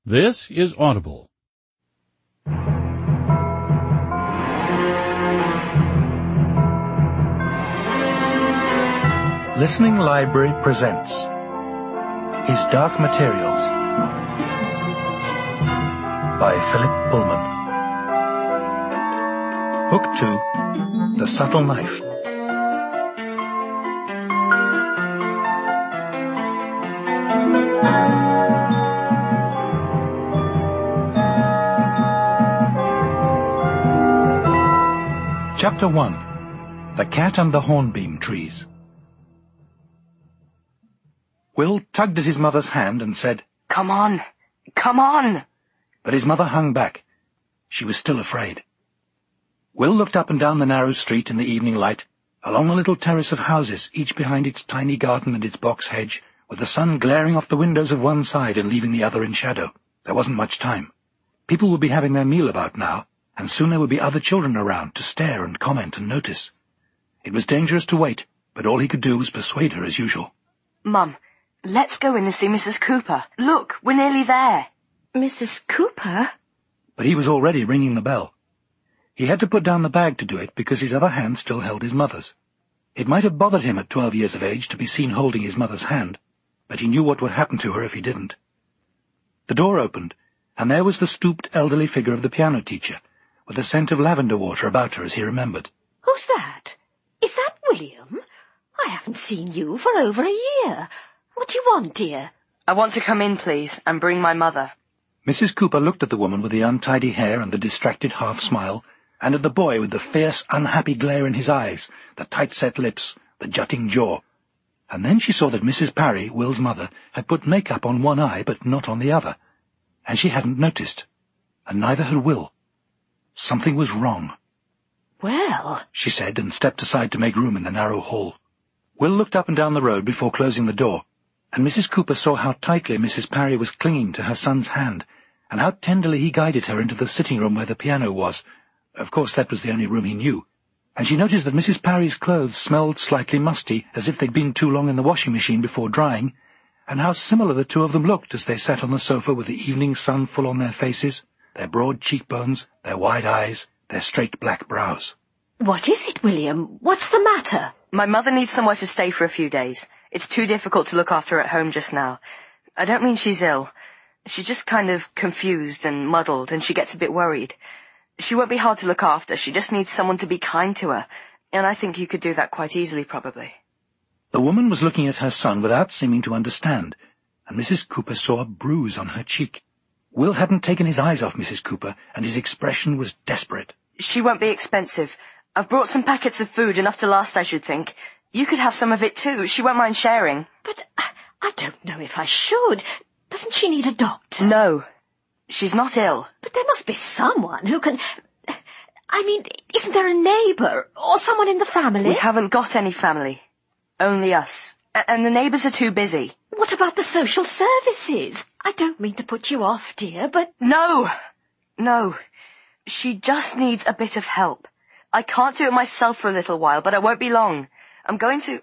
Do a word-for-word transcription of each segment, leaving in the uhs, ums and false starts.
This is Audible. Listening Library presents His Dark Materials by Philip Pullman. Book two, The Subtle Knife. Chapter one, The Cat and the Hornbeam Trees. Will tugged at his mother's hand and said, "Come on, come on!" But his mother hung back. She was still afraid. Will looked up and down the narrow street in the evening light, along the little terrace of houses, each behind its tiny garden and its box hedge, with the sun glaring off the windows of one side and leaving the other in shadow. There wasn't much time. People would be having their meal about now, and soon there would be other children around to stare and comment and notice. It was dangerous to wait, but all he could do was persuade her as usual. "Mum, let's go in and see Missus Cooper. Look, we're nearly there." Missus Cooper? But he was already ringing the bell. He had to put down the bag to do it because his other hand still held his mother's. It might have bothered him at twelve years of age to be seen holding his mother's hand, but he knew what would happen to her if he didn't. The door opened, and there was the stooped elderly figure of the piano teacher, with a scent of lavender water about her as he remembered. Who's that? Is that William? I haven't seen you for over a year. What do you want, dear? I want to come in, please, and bring my mother. Missus Cooper looked at the woman with the untidy hair and the distracted half-smile, and at the boy with the fierce, unhappy glare in his eyes, the tight-set lips, the jutting jaw. And then she saw that Missus Parry, Will's mother, had put makeup on one eye but not on the other, and she hadn't noticed, and neither had Will. Something was wrong. Well, she said, and stepped aside to make room in the narrow hall. Will looked up and down the road before closing the door, and Missus Cooper saw how tightly Missus Parry was clinging to her son's hand, and how tenderly he guided her into the sitting room where the piano was. Of course, that was the only room he knew. And she noticed that Missus Parry's clothes smelled slightly musty, as if they'd been too long in the washing machine before drying, and how similar the two of them looked as they sat on the sofa with the evening sun full on their faces, their broad cheekbones, their wide eyes, their straight black brows. What is it, William? What's the matter? My mother needs somewhere to stay for a few days. It's too difficult to look after her at home just now. I don't mean she's ill. She's just kind of confused and muddled, and she gets a bit worried. She won't be hard to look after. She just needs someone to be kind to her, and I think you could do that quite easily, probably. The woman was looking at her son without seeming to understand, and Missus Cooper saw a bruise on her cheek. Will hadn't taken his eyes off Missus Cooper, and his expression was desperate. She won't be expensive. I've brought some packets of food, enough to last, I should think. You could have some of it too. She won't mind sharing. But I, I don't know if I should. Doesn't she need a doctor? No. She's not ill. But there must be someone who can... I mean, isn't there a neighbour or someone in the family? We haven't got any family. Only us. A- and the neighbours are too busy. What about the social services? I don't mean to put you off, dear, but... No! No. She just needs a bit of help. I can't do it myself for a little while, but I won't be long. I'm going to...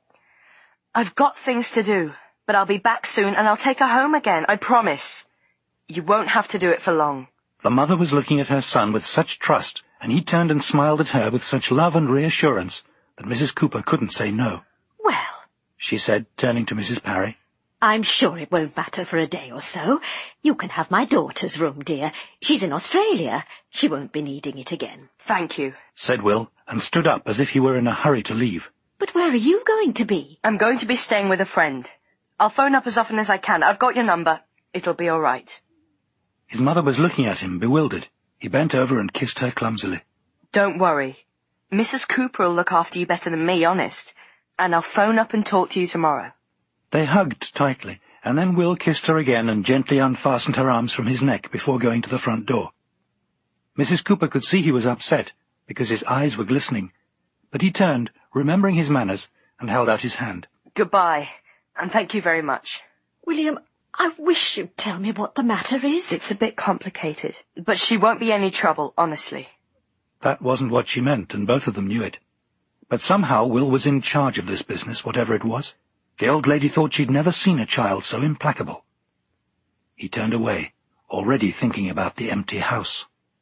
I've got things to do, but I'll be back soon and I'll take her home again, I promise. You won't have to do it for long. The mother was looking at her son with such trust, and he turned and smiled at her with such love and reassurance, that Missus Cooper couldn't say no. Well, she said, turning to Missus Parry, I'm sure it won't matter for a day or so. You can have my daughter's room, dear. She's in Australia. She won't be needing it again. Thank you, said Will, and stood up as if he were in a hurry to leave. But where are you going to be? I'm going to be staying with a friend. I'll phone up as often as I can. I've got your number. It'll be all right. His mother was looking at him, bewildered. He bent over and kissed her clumsily. Don't worry. Missus Cooper will look after you better than me, honest. And I'll phone up and talk to you tomorrow. They hugged tightly, and then Will kissed her again and gently unfastened her arms from his neck before going to the front door. Missus Cooper could see he was upset, because his eyes were glistening, but he turned, remembering his manners, and held out his hand. Goodbye, and thank you very much. William, I wish you'd tell me what the matter is. It's a bit complicated, but she won't be any trouble, honestly. That wasn't what she meant, and both of them knew it. But somehow Will was in charge of this business, whatever it was. The old lady thought she'd never seen a child so implacable. He turned away, already thinking about the empty house.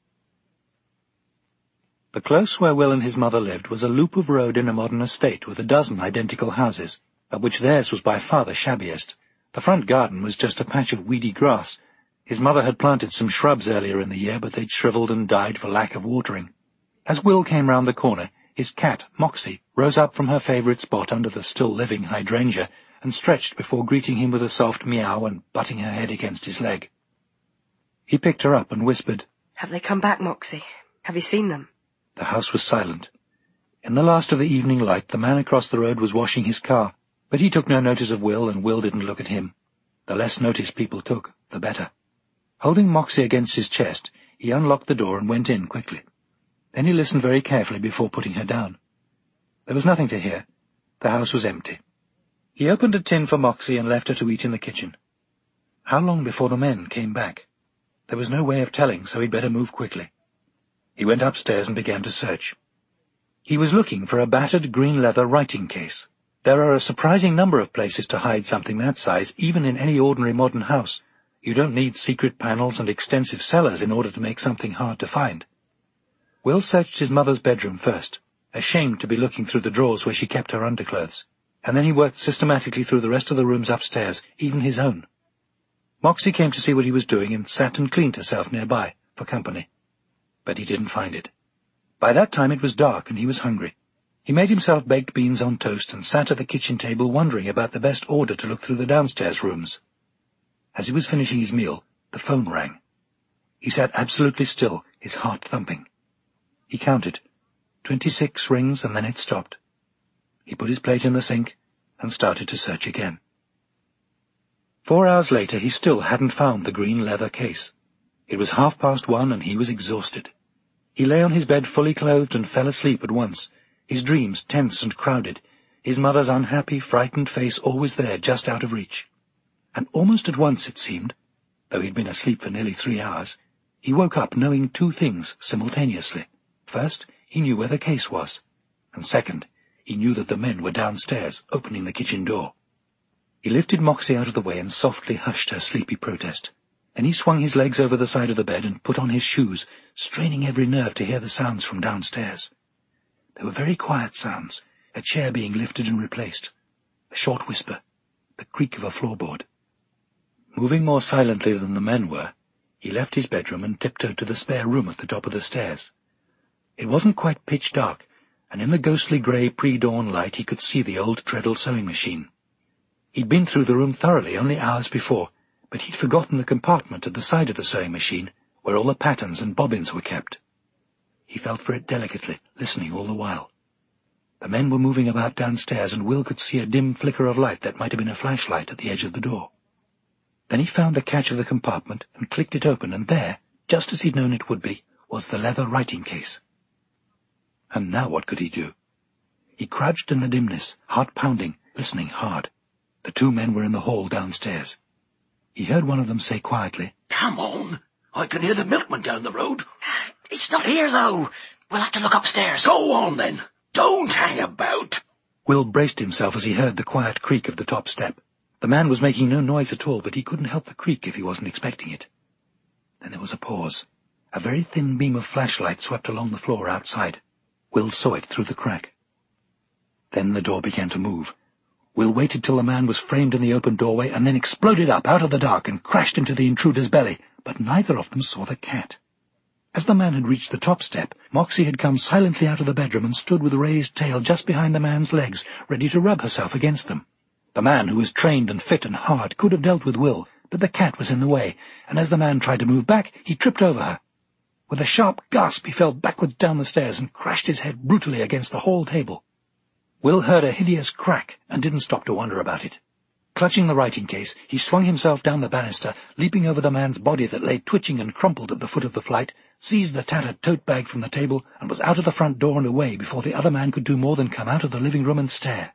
The close where Will and his mother lived was a loop of road in a modern estate with a dozen identical houses, of which theirs was by far the shabbiest. The front garden was just a patch of weedy grass. His mother had planted some shrubs earlier in the year, but they'd shriveled and died for lack of watering. As Will came round the corner, his cat, Moxie, rose up from her favourite spot under the still-living hydrangea and stretched before greeting him with a soft meow and butting her head against his leg. He picked her up and whispered, "Have they come back, Moxie? Have you seen them?" The house was silent. In the last of the evening light, the man across the road was washing his car, but he took no notice of Will, and Will didn't look at him. The less notice people took, the better. Holding Moxie against his chest, he unlocked the door and went in quickly. Then he listened very carefully before putting her down. There was nothing to hear. The house was empty. He opened a tin for Moxie and left her to eat in the kitchen. How long before the men came back? There was no way of telling, so he'd better move quickly. He went upstairs and began to search. He was looking for a battered green leather writing case. There are a surprising number of places to hide something that size, even in any ordinary modern house. You don't need secret panels and extensive cellars in order to make something hard to find. Will searched his mother's bedroom first, ashamed to be looking through the drawers where she kept her underclothes, and then he worked systematically through the rest of the rooms upstairs, even his own. Moxie came to see what he was doing and sat and cleaned herself nearby, for company. But he didn't find it. By that time it was dark and he was hungry. He made himself baked beans on toast and sat at the kitchen table wondering about the best order to look through the downstairs rooms. As he was finishing his meal, the phone rang. He sat absolutely still, his heart thumping. He counted. Twenty-six rings, and then it stopped. He put his plate in the sink and started to search again. Four hours later he still hadn't found the green leather case. It was half past one and he was exhausted. He lay on his bed fully clothed and fell asleep at once, his dreams tense and crowded, his mother's unhappy, frightened face always there, just out of reach. And almost at once, it seemed, though he'd been asleep for nearly three hours, he woke up knowing two things simultaneously. First, he knew where the case was, and second, he knew that the men were downstairs, opening the kitchen door. He lifted Moxie out of the way and softly hushed her sleepy protest. Then he swung his legs over the side of the bed and put on his shoes, straining every nerve to hear the sounds from downstairs. They were very quiet sounds, a chair being lifted and replaced, a short whisper, the creak of a floorboard. Moving more silently than the men were, he left his bedroom and tiptoed to the spare room at the top of the stairs. It wasn't quite pitch dark, and in the ghostly grey pre-dawn light he could see the old treadle sewing machine. He'd been through the room thoroughly only hours before, but he'd forgotten the compartment at the side of the sewing machine, where all the patterns and bobbins were kept. He felt for it delicately, listening all the while. The men were moving about downstairs, and Will could see a dim flicker of light that might have been a flashlight at the edge of the door. Then he found the catch of the compartment and clicked it open, and there, just as he'd known it would be, was the leather writing case. And now what could he do? He crouched in the dimness, heart pounding, listening hard. The two men were in the hall downstairs. He heard one of them say quietly, "Come on, I can hear the milkman down the road." "It's not here, though. We'll have to look upstairs." "Go on, then. Don't hang about." Will braced himself as he heard the quiet creak of the top step. The man was making no noise at all, but he couldn't help the creak if he wasn't expecting it. Then there was a pause. A very thin beam of flashlight swept along the floor outside. Will saw it through the crack. Then the door began to move. Will waited till the man was framed in the open doorway and then exploded up out of the dark and crashed into the intruder's belly, but neither of them saw the cat. As the man had reached the top step, Moxie had come silently out of the bedroom and stood with raised tail just behind the man's legs, ready to rub herself against them. The man, who was trained and fit and hard, could have dealt with Will, but the cat was in the way, and as the man tried to move back, he tripped over her. With a sharp gasp, he fell backwards down the stairs and crashed his head brutally against the hall table. Will heard a hideous crack and didn't stop to wonder about it. Clutching the writing case, he swung himself down the banister, leaping over the man's body that lay twitching and crumpled at the foot of the flight, seized the tattered tote bag from the table, and was out of the front door and away before the other man could do more than come out of the living room and stare.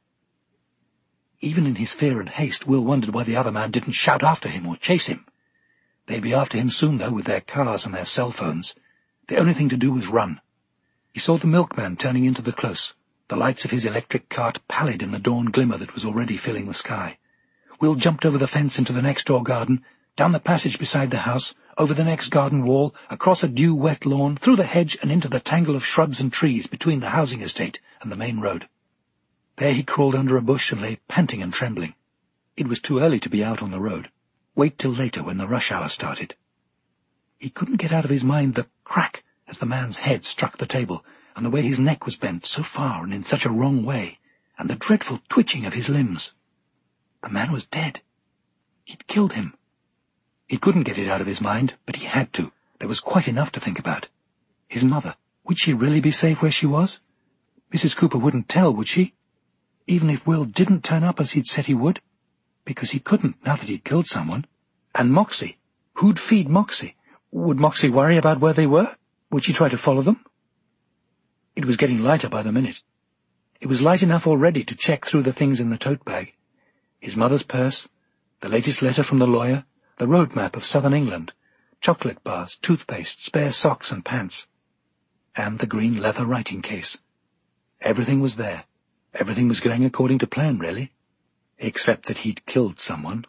Even in his fear and haste, Will wondered why the other man didn't shout after him or chase him. They'd be after him soon, though, with their cars and their cell phones. The only thing to do was run. He saw the milkman turning into the close, the lights of his electric cart pallid in the dawn glimmer that was already filling the sky. Will jumped over the fence into the next-door garden, down the passage beside the house, over the next garden wall, across a dew-wet lawn, through the hedge and into the tangle of shrubs and trees between the housing estate and the main road. There he crawled under a bush and lay panting and trembling. It was too early to be out on the road. Wait till later when the rush hour started. He couldn't get out of his mind the crack as the man's head struck the table, and the way his neck was bent so far and in such a wrong way, and the dreadful twitching of his limbs. The man was dead. He'd killed him. He couldn't get it out of his mind, but he had to. There was quite enough to think about. His mother. Would she really be safe where she was? Missus Cooper wouldn't tell, would she? Even if Will didn't turn up as he'd said he would? Because he couldn't, now that he'd killed someone. And Moxie. Who'd feed Moxie? Would Moxie worry about where they were? Would she try to follow them? It was getting lighter by the minute. It was light enough already to check through the things in the tote bag. His mother's purse, the latest letter from the lawyer, the road map of southern England, chocolate bars, toothpaste, spare socks and pants, and the green leather writing case. Everything was there. Everything was going according to plan, really, except that he'd killed someone.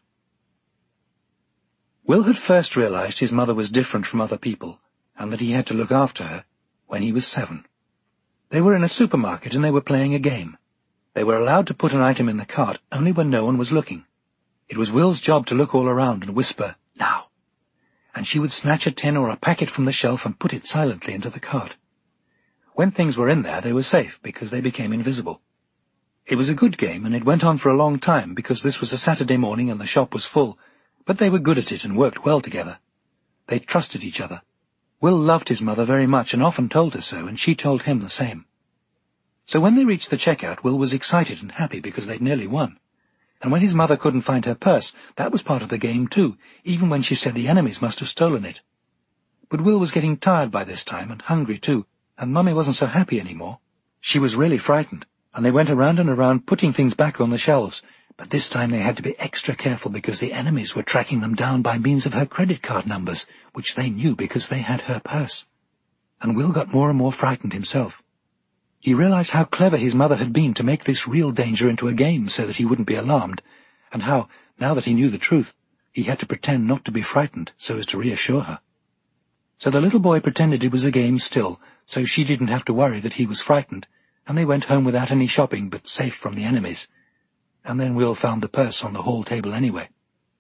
Will had first realized his mother was different from other people, and that he had to look after her, when he was seven. They were in a supermarket and they were playing a game. They were allowed to put an item in the cart only when no one was looking. It was Will's job to look all around and whisper, "Now," and she would snatch a tin or a packet from the shelf and put it silently into the cart. When things were in there, they were safe, because they became invisible. It was a good game, and it went on for a long time, because this was a Saturday morning and the shop was full, but they were good at it and worked well together. They trusted each other. Will loved his mother very much and often told her so, and she told him the same. So when they reached the checkout, Will was excited and happy because they'd nearly won. And when his mother couldn't find her purse, that was part of the game too, even when she said the enemies must have stolen it. But Will was getting tired by this time, and hungry too, and Mummy wasn't so happy anymore. She was really frightened, and they went around and around putting things back on the shelves, but this time they had to be extra careful because the enemies were tracking them down by means of her credit card numbers, which they knew because they had her purse. And Will got more and more frightened himself. He realized how clever his mother had been to make this real danger into a game so that he wouldn't be alarmed, and how, now that he knew the truth, he had to pretend not to be frightened so as to reassure her. So the little boy pretended it was a game still, so she didn't have to worry that he was frightened, and they went home without any shopping but safe from the enemies. And then Will found the purse on the hall table anyway.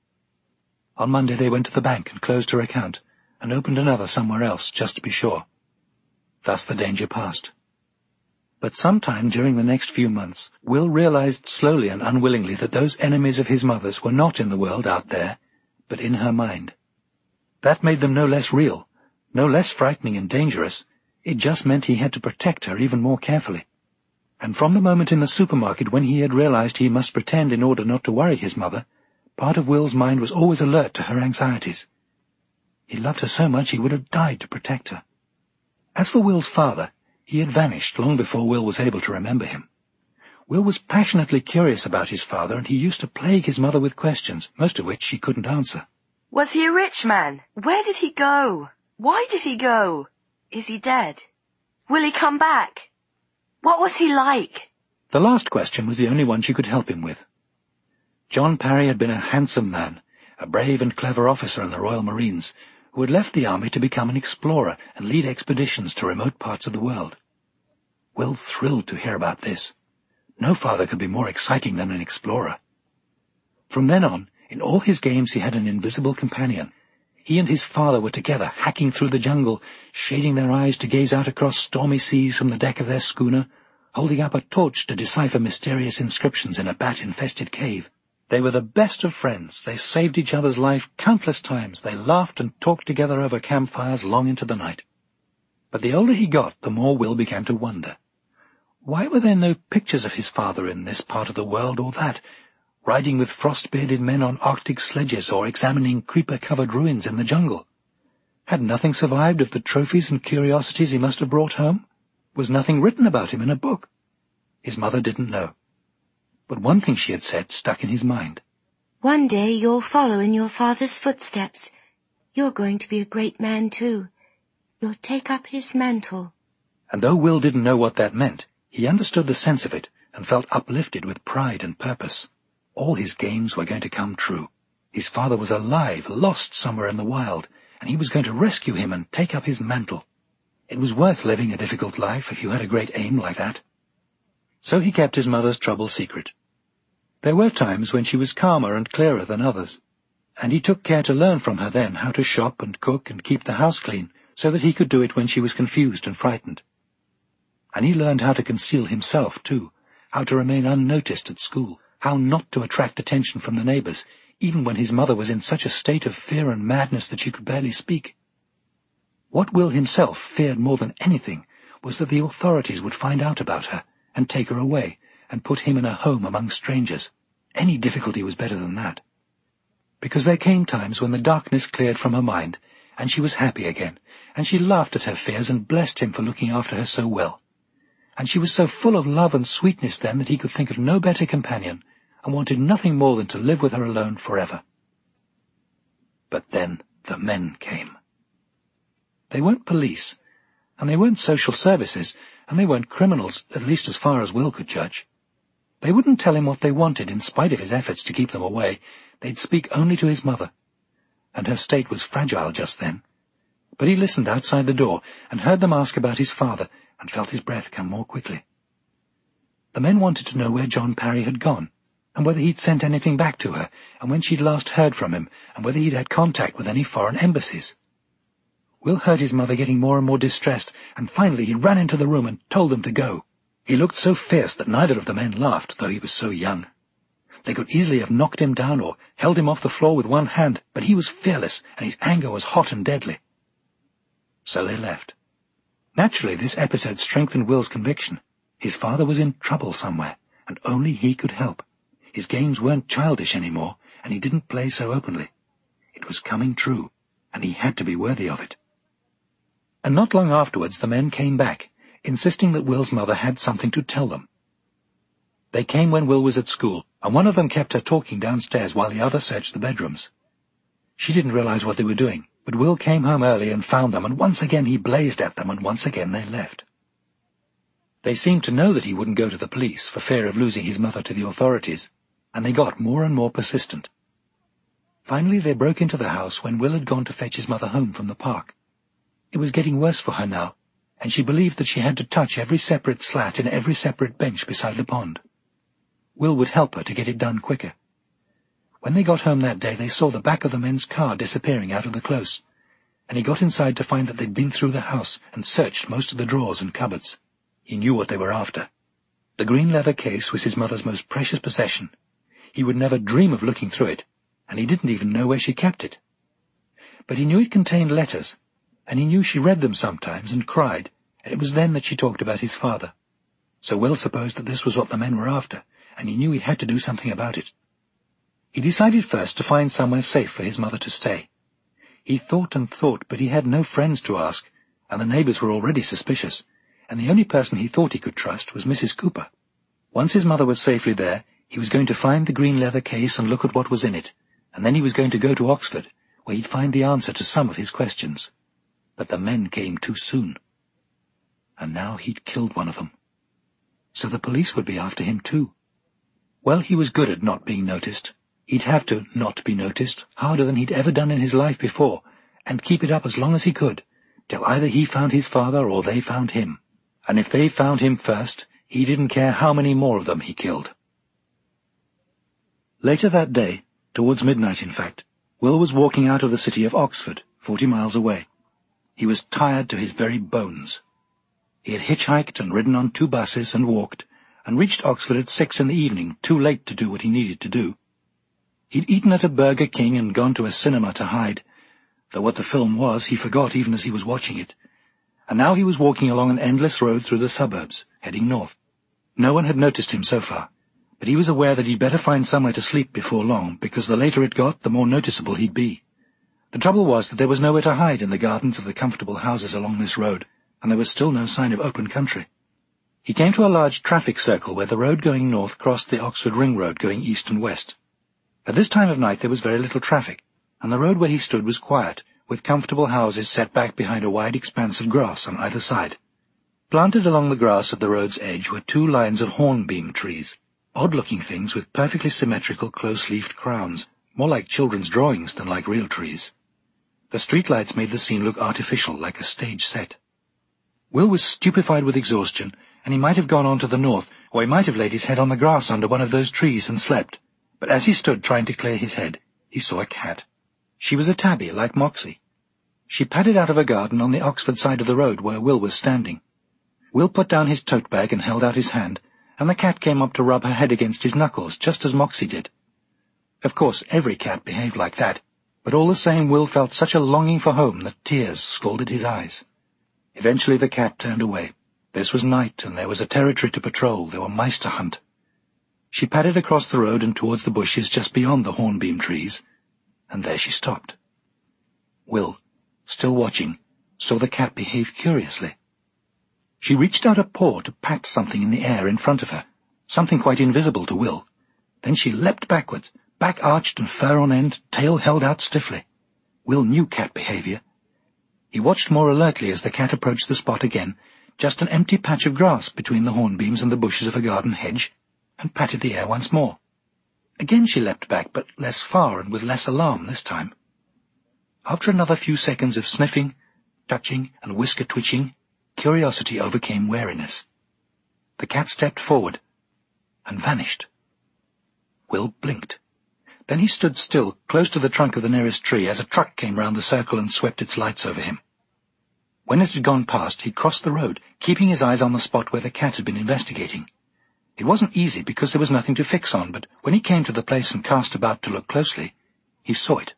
On Monday they went to the bank and closed her account, and opened another somewhere else, just to be sure. Thus the danger passed. But sometime during the next few months, Will realized slowly and unwillingly that those enemies of his mother's were not in the world out there, but in her mind. That made them no less real, no less frightening and dangerous. It just meant he had to protect her even more carefully. And from the moment in the supermarket when he had realized he must pretend in order not to worry his mother, part of Will's mind was always alert to her anxieties. He loved her so much he would have died to protect her. As for Will's father, he had vanished long before Will was able to remember him. Will was passionately curious about his father, and he used to plague his mother with questions, most of which she couldn't answer. Was he a rich man? Where did he go? Why did he go? Is he dead? Will he come back? What was he like? The last question was the only one she could help him with. John Parry had been a handsome man, a brave and clever officer in the Royal Marines, who had left the army to become an explorer and lead expeditions to remote parts of the world. Will thrilled to hear about this. No father could be more exciting than an explorer. From then on, in all his games he had an invisible companion. He and his father were together, hacking through the jungle, shading their eyes to gaze out across stormy seas from the deck of their schooner, holding up a torch to decipher mysterious inscriptions in a bat-infested cave. They were the best of friends. They saved each other's life countless times. They laughed and talked together over campfires long into the night. But the older he got, the more Will began to wonder. Why were there no pictures of his father in this part of the world or that, riding with frost-bearded men on Arctic sledges or examining creeper-covered ruins in the jungle? Had nothing survived of the trophies and curiosities he must have brought home? Was nothing written about him in a book? His mother didn't know. But one thing she had said stuck in his mind. One day you'll follow in your father's footsteps. You're going to be a great man, too. You'll take up his mantle. And though Will didn't know what that meant, he understood the sense of it and felt uplifted with pride and purpose. All his games were going to come true. His father was alive, lost somewhere in the wild, and he was going to rescue him and take up his mantle. It was worth living a difficult life if you had a great aim like that. So he kept his mother's trouble secret. There were times when she was calmer and clearer than others, and he took care to learn from her then how to shop and cook and keep the house clean, so that he could do it when she was confused and frightened. And he learned how to conceal himself, too, how to remain unnoticed at school, how not to attract attention from the neighbours, even when his mother was in such a state of fear and madness that she could barely speak. What Will himself feared more than anything was that the authorities would find out about her and take her away and put him in a home among strangers. Any difficulty was better than that. Because there came times when the darkness cleared from her mind, and she was happy again, and she laughed at her fears and blessed him for looking after her so well. And she was so full of love and sweetness then that he could think of no better companion, and wanted nothing more than to live with her alone forever. But then the men came. They weren't police, and they weren't social services, and they weren't criminals, at least as far as Will could judge. They wouldn't tell him what they wanted in spite of his efforts to keep them away. They'd speak only to his mother, and her state was fragile just then. But he listened outside the door and heard them ask about his father and felt his breath come more quickly. The men wanted to know where John Parry had gone, and whether he'd sent anything back to her, and when she'd last heard from him, and whether he'd had contact with any foreign embassies. Will heard his mother getting more and more distressed, and finally he ran into the room and told them to go. He looked so fierce that neither of the men laughed, though he was so young. They could easily have knocked him down or held him off the floor with one hand, but he was fearless, and his anger was hot and deadly. So they left. Naturally, this episode strengthened Will's conviction. His father was in trouble somewhere, and only he could help. His games weren't childish anymore, and he didn't play so openly. It was coming true, and he had to be worthy of it. And not long afterwards the men came back, insisting that Will's mother had something to tell them. They came when Will was at school, and one of them kept her talking downstairs while the other searched the bedrooms. She didn't realize what they were doing, but Will came home early and found them, and once again he blazed at them, and once again they left. They seemed to know that he wouldn't go to the police for fear of losing his mother to the authorities, and they got more and more persistent. Finally they broke into the house when Will had gone to fetch his mother home from the park. It was getting worse for her now, and she believed that she had to touch every separate slat in every separate bench beside the pond. Will would help her to get it done quicker. When they got home that day they saw the back of the men's car disappearing out of the close, and he got inside to find that they'd been through the house and searched most of the drawers and cupboards. He knew what they were after. The green leather case was his mother's most precious possession. He would never dream of looking through it, and he didn't even know where she kept it. But he knew it contained letters, and he knew she read them sometimes and cried, and it was then that she talked about his father. So Will supposed that this was what the men were after, and he knew he had to do something about it. He decided first to find somewhere safe for his mother to stay. He thought and thought, but he had no friends to ask, and the neighbours were already suspicious, and the only person he thought he could trust was Missus Cooper. Once his mother was safely there, he was going to find the green leather case and look at what was in it, and then he was going to go to Oxford, where he'd find the answer to some of his questions. But the men came too soon. And now he'd killed one of them. So the police would be after him too. Well, he was good at not being noticed. He'd have to not be noticed, harder than he'd ever done in his life before, and keep it up as long as he could, till either he found his father or they found him. And if they found him first, he didn't care how many more of them he killed. Later that day, towards midnight in fact, Will was walking out of the city of Oxford, forty miles away. He was tired to his very bones. He had hitchhiked and ridden on two buses and walked, and reached Oxford at six in the evening, too late to do what he needed to do. He'd eaten at a Burger King and gone to a cinema to hide, though what the film was he forgot even as he was watching it, and now he was walking along an endless road through the suburbs, heading north. No one had noticed him so far, but he was aware that he'd better find somewhere to sleep before long, because the later it got, the more noticeable he'd be. The trouble was that there was nowhere to hide in the gardens of the comfortable houses along this road, and there was still no sign of open country. He came to a large traffic circle where the road going north crossed the Oxford Ring Road going east and west. At this time of night there was very little traffic, and the road where he stood was quiet, with comfortable houses set back behind a wide expanse of grass on either side. Planted along the grass at the road's edge were two lines of hornbeam trees, odd-looking things with perfectly symmetrical close-leafed crowns, more like children's drawings than like real trees. The streetlights made the scene look artificial, like a stage set. Will was stupefied with exhaustion, and he might have gone on to the north, or he might have laid his head on the grass under one of those trees and slept. But as he stood trying to clear his head, he saw a cat. She was a tabby, like Moxie. She padded out of a garden on the Oxford side of the road where Will was standing. Will put down his tote bag and held out his hand, and the cat came up to rub her head against his knuckles, just as Moxie did. Of course, every cat behaved like that, but all the same Will felt such a longing for home that tears scalded his eyes. Eventually the cat turned away. This was night, and there was a territory to patrol. There were mice to hunt. She padded across the road and towards the bushes just beyond the hornbeam trees, and there she stopped. Will, still watching, saw the cat behave curiously. She reached out a paw to pat something in the air in front of her, something quite invisible to Will. Then she leapt backwards, back arched and fur on end, tail held out stiffly. Will knew cat behaviour. He watched more alertly as the cat approached the spot again, just an empty patch of grass between the hornbeams and the bushes of a garden hedge, and patted the air once more. Again she leapt back, but less far and with less alarm this time. After another few seconds of sniffing, touching, and whisker-twitching, curiosity overcame wariness. The cat stepped forward and vanished. Will blinked. Then he stood still, close to the trunk of the nearest tree, as a truck came round the circle and swept its lights over him. When it had gone past, he crossed the road, keeping his eyes on the spot where the cat had been investigating. It wasn't easy because there was nothing to fix on, but when he came to the place and cast about to look closely, he saw it.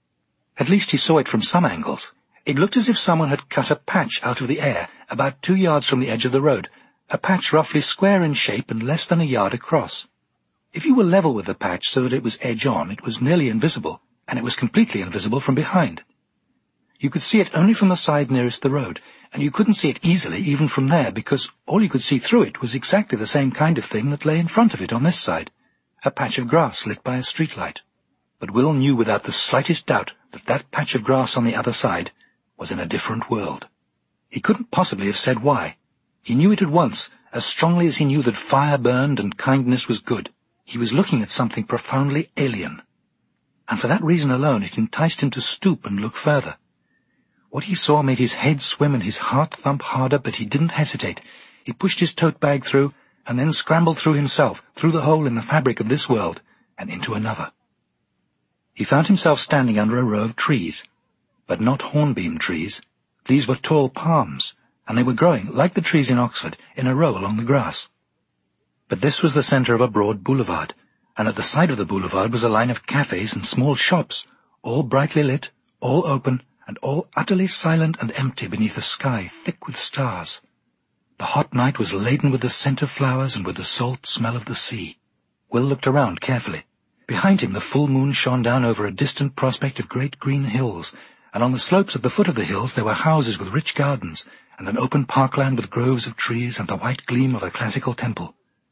At least he saw it from some angles. It looked as if someone had cut a patch out of the air, about two yards from the edge of the road, a patch roughly square in shape and less than a yard across. If you were level with the patch so that it was edge-on, it was nearly invisible, and it was completely invisible from behind. You could see it only from the side nearest the road, and you couldn't see it easily even from there, because all you could see through it was exactly the same kind of thing that lay in front of it on this side, a patch of grass lit by a streetlight. But Will knew without the slightest doubt that that patch of grass on the other side was in a different world. He couldn't possibly have said why. He knew it at once, as strongly as he knew that fire burned and kindness was good. He was looking at something profoundly alien, and for that reason alone it enticed him to stoop and look further. What he saw made his head swim and his heart thump harder, but he didn't hesitate. He pushed his tote bag through, and then scrambled through himself, through the hole in the fabric of this world, and into another. He found himself standing under a row of trees, but not hornbeam trees. These were tall palms, and they were growing, like the trees in Oxford, in a row along the grass. But this was the centre of a broad boulevard, and at the side of the boulevard was a line of cafes and small shops, all brightly lit, all open, and all utterly silent and empty beneath a sky thick with stars. The hot night was laden with the scent of flowers and with the salt smell of the sea. Will looked around carefully. Behind him the full moon shone down over a distant prospect of great green hills, and on the slopes at the foot of the hills there were houses with rich gardens, and an open parkland with groves of trees and the white gleam of a classical temple.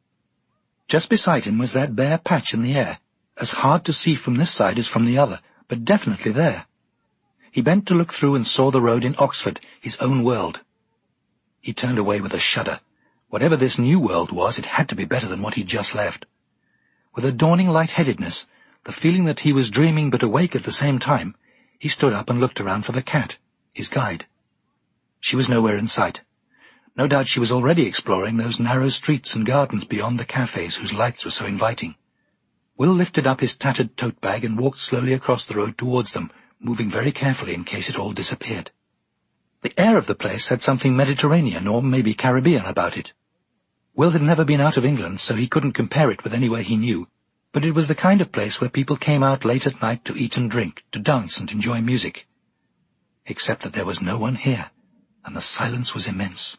Just beside him was that bare patch in the air, as hard to see from this side as from the other, but definitely there. He bent to look through and saw the road in Oxford, his own world. He turned away with a shudder. Whatever this new world was, it had to be better than what he'd just left. With a dawning light-headedness, the feeling that he was dreaming but awake at the same time, he stood up and looked around for the cat, his guide. She was nowhere in sight. No doubt she was already exploring those narrow streets and gardens beyond the cafes whose lights were so inviting. Will lifted up his tattered tote bag and walked slowly across the road towards them, moving very carefully in case it all disappeared. The air of the place had something Mediterranean or maybe Caribbean about it. Will had never been out of England, so he couldn't compare it with anywhere he knew, but it was the kind of place where people came out late at night to eat and drink, to dance and enjoy music. Except that there was no one here, and the silence was immense.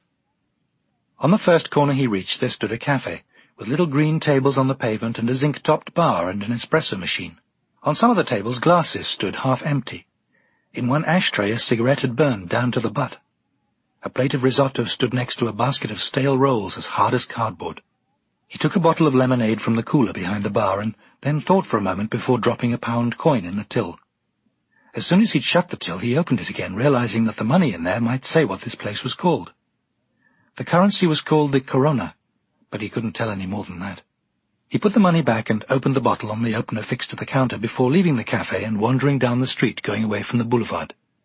On the first corner he reached there stood a cafe, with little green tables on the pavement and a zinc-topped bar and an espresso machine. On some of the tables glasses stood half empty. In one ashtray a cigarette had burned down to the butt. A plate of risotto stood next to a basket of stale rolls as hard as cardboard. He took a bottle of lemonade from the cooler behind the bar and then thought for a moment before dropping a pound coin in the till. As soon as he'd shut the till he opened it again, realizing that the money in there might say what this place was called. The currency was called the Corona, but he couldn't tell any more than that. He put the money back and opened the bottle on the opener fixed to the counter before leaving the cafe and wandering down the street going away from the boulevard.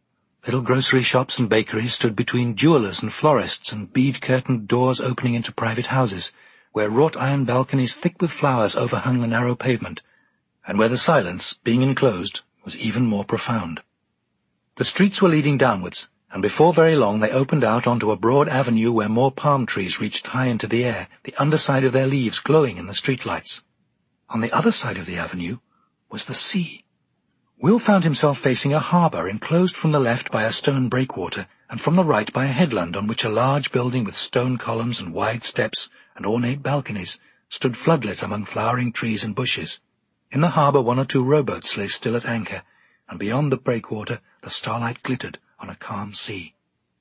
Little grocery shops and bakeries stood between jewellers and florists and bead-curtained doors opening into private houses, where wrought-iron balconies thick with flowers overhung the narrow pavement, and where the silence, being enclosed, was even more profound. The streets were leading downwards, and before very long they opened out onto a broad avenue where more palm trees reached high into the air, the underside of their leaves glowing in the streetlights. On the other side of the avenue was the sea. Will found himself facing a harbour enclosed from the left by a stone breakwater, and from the right by a headland on which a large building with stone columns and wide steps and ornate balconies stood floodlit among flowering trees and bushes. In the harbour one or two rowboats lay still at anchor, and beyond the breakwater the starlight glittered on a calm sea.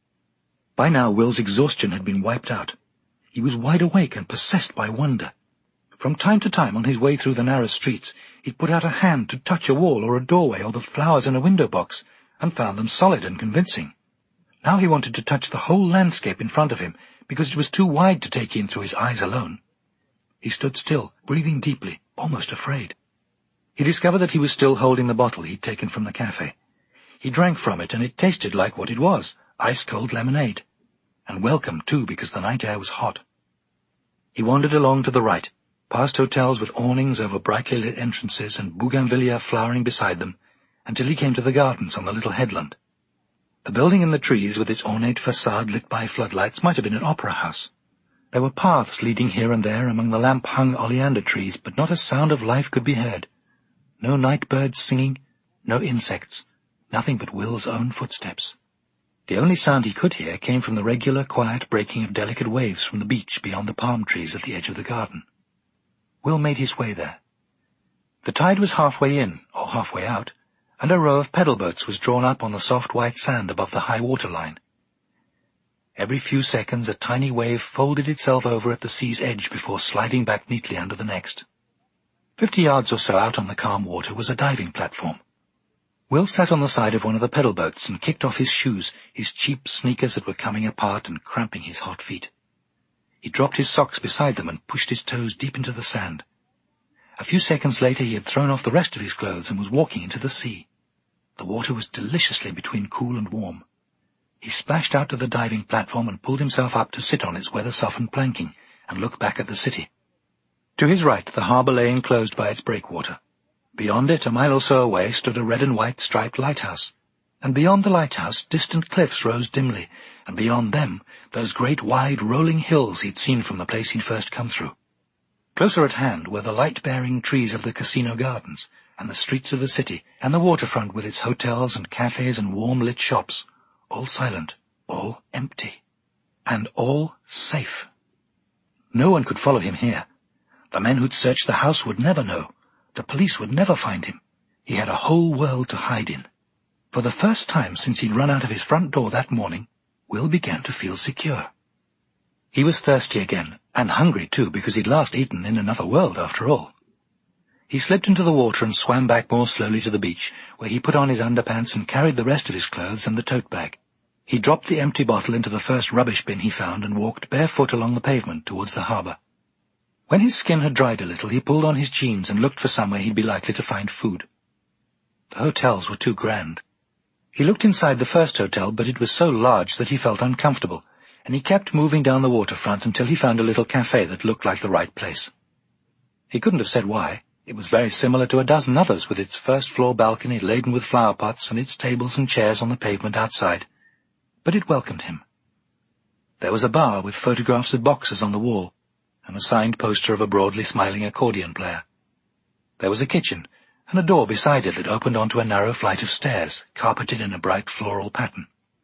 By now Will's exhaustion had been wiped out. He was wide awake and possessed by wonder. From time to time on his way through the narrow streets he'd put out a hand to touch a wall or a doorway or the flowers in a window box, and found them solid and convincing. Now he wanted to touch the whole landscape in front of him, because it was too wide to take in through his eyes alone. He stood still, breathing deeply, almost afraid. He discovered that he was still holding the bottle he'd taken from the cafe. He drank from it, and it tasted like what it was, ice-cold lemonade. And welcome, too, because the night air was hot. He wandered along to the right, past hotels with awnings over brightly lit entrances and bougainvillea flowering beside them, until he came to the gardens on the little headland. The building in the trees, with its ornate facade lit by floodlights, might have been an opera house. There were paths leading here and there among the lamp-hung oleander trees, but not a sound of life could be heard. No night birds singing, no insects, nothing but Will's own footsteps. The only sound he could hear came from the regular, quiet breaking of delicate waves from the beach beyond the palm trees at the edge of the garden. Will made his way there. The tide was halfway in, or halfway out, and a row of pedal boats was drawn up on the soft white sand above the high water line. Every few seconds a tiny wave folded itself over at the sea's edge before sliding back neatly under the next. Fifty yards or so out on the calm water was a diving platform. Will sat on the side of one of the pedal boats and kicked off his shoes, his cheap sneakers that were coming apart and cramping his hot feet. He dropped his socks beside them and pushed his toes deep into the sand. A few seconds later he had thrown off the rest of his clothes and was walking into the sea. The water was deliciously between cool and warm. He splashed out to the diving platform and pulled himself up to sit on its weather-softened planking and look back at the city. To his right the harbour lay enclosed by its breakwater. Beyond it, a mile or so away, stood a red and white striped lighthouse, and beyond the lighthouse distant cliffs rose dimly, and beyond them those great wide rolling hills he'd seen from the place he'd first come through. Closer at hand were the light-bearing trees of the casino gardens, and the streets of the city, and the waterfront with its hotels and cafes and warm-lit shops, all silent, all empty, and all safe. No one could follow him here. The men who'd searched the house would never know. The police would never find him. He had a whole world to hide in. For the first time since he'd run out of his front door that morning, Will began to feel secure. He was thirsty again, and hungry too, because he'd last eaten in another world after all. He slipped into the water and swam back more slowly to the beach, where he put on his underpants and carried the rest of his clothes and the tote bag. He dropped the empty bottle into the first rubbish bin he found and walked barefoot along the pavement towards the harbour. When his skin had dried a little, he pulled on his jeans and looked for somewhere he'd be likely to find food. The hotels were too grand. He looked inside the first hotel, but it was so large that he felt uncomfortable, and he kept moving down the waterfront until he found a little cafe that looked like the right place. He couldn't have said why. It was very similar to a dozen others, with its first-floor balcony laden with flower pots and its tables and chairs on the pavement outside. But it welcomed him. There was a bar with photographs of boxers on the wall, and a signed poster of a broadly smiling accordion player. There was a kitchen, and a door beside it that opened onto a narrow flight of stairs, carpeted in a bright floral pattern.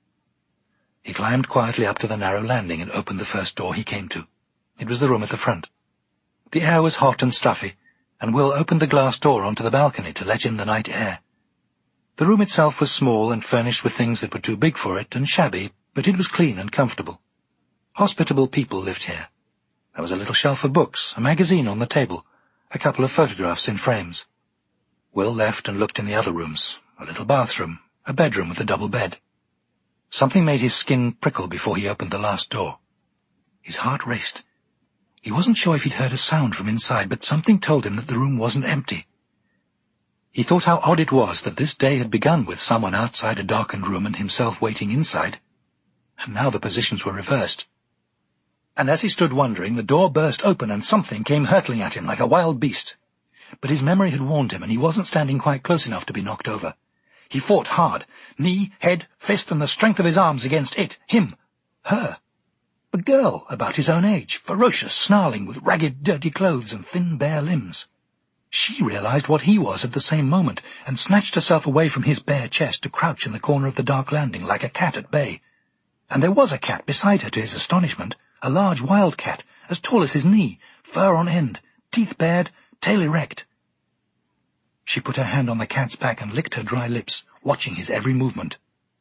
He climbed quietly up to the narrow landing and opened the first door he came to. It was the room at the front. The air was hot and stuffy, and Will opened the glass door onto the balcony to let in the night air. The room itself was small and furnished with things that were too big for it and shabby, but it was clean and comfortable. Hospitable people lived here. There was a little shelf of books, a magazine on the table, a couple of photographs in frames. Will left and looked in the other rooms, a little bathroom, a bedroom with a double bed. Something made his skin prickle before he opened the last door. His heart raced. He wasn't sure if he'd heard a sound from inside, but something told him that the room wasn't empty. He thought how odd it was that this day had begun with someone outside a darkened room and himself waiting inside, and now the positions were reversed. And as he stood wondering, the door burst open and something came hurtling at him like a wild beast. But his memory had warned him, and he wasn't standing quite close enough to be knocked over. He fought hard, knee, head, fist, and the strength of his arms against it, him, her. A girl about his own age, ferocious, snarling, with ragged, dirty clothes and thin, bare limbs. She realized what he was at the same moment, and snatched herself away from his bare chest to crouch in the corner of the dark landing like a cat at bay. And there was a cat beside her, to his astonishment, a large wild cat, as tall as his knee, fur on end, teeth bared, tail erect. She put her hand on the cat's back and licked her dry lips, watching his every movement.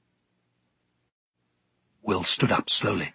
Will stood up slowly.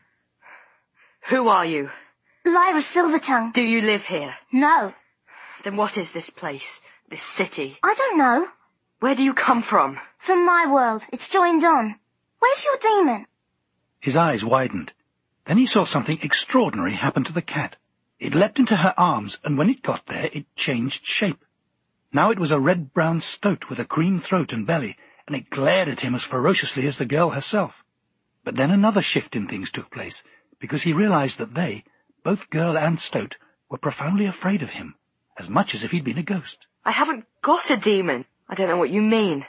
Who are you? Lyra Silvertongue. Do you live here? No. Then what is this place, this city? I don't know. Where do you come from? From my world. It's joined on. Where's your demon? His eyes widened. Then he saw something extraordinary happen to the cat. It leapt into her arms, and when it got there, it changed shape. Now it was a red-brown stoat with a cream throat and belly, and it glared at him as ferociously as the girl herself. But then another shift in things took place, because he realized that they, both girl and stoat, were profoundly afraid of him, as much as if he'd been a ghost. I haven't got a demon. I don't know what you mean.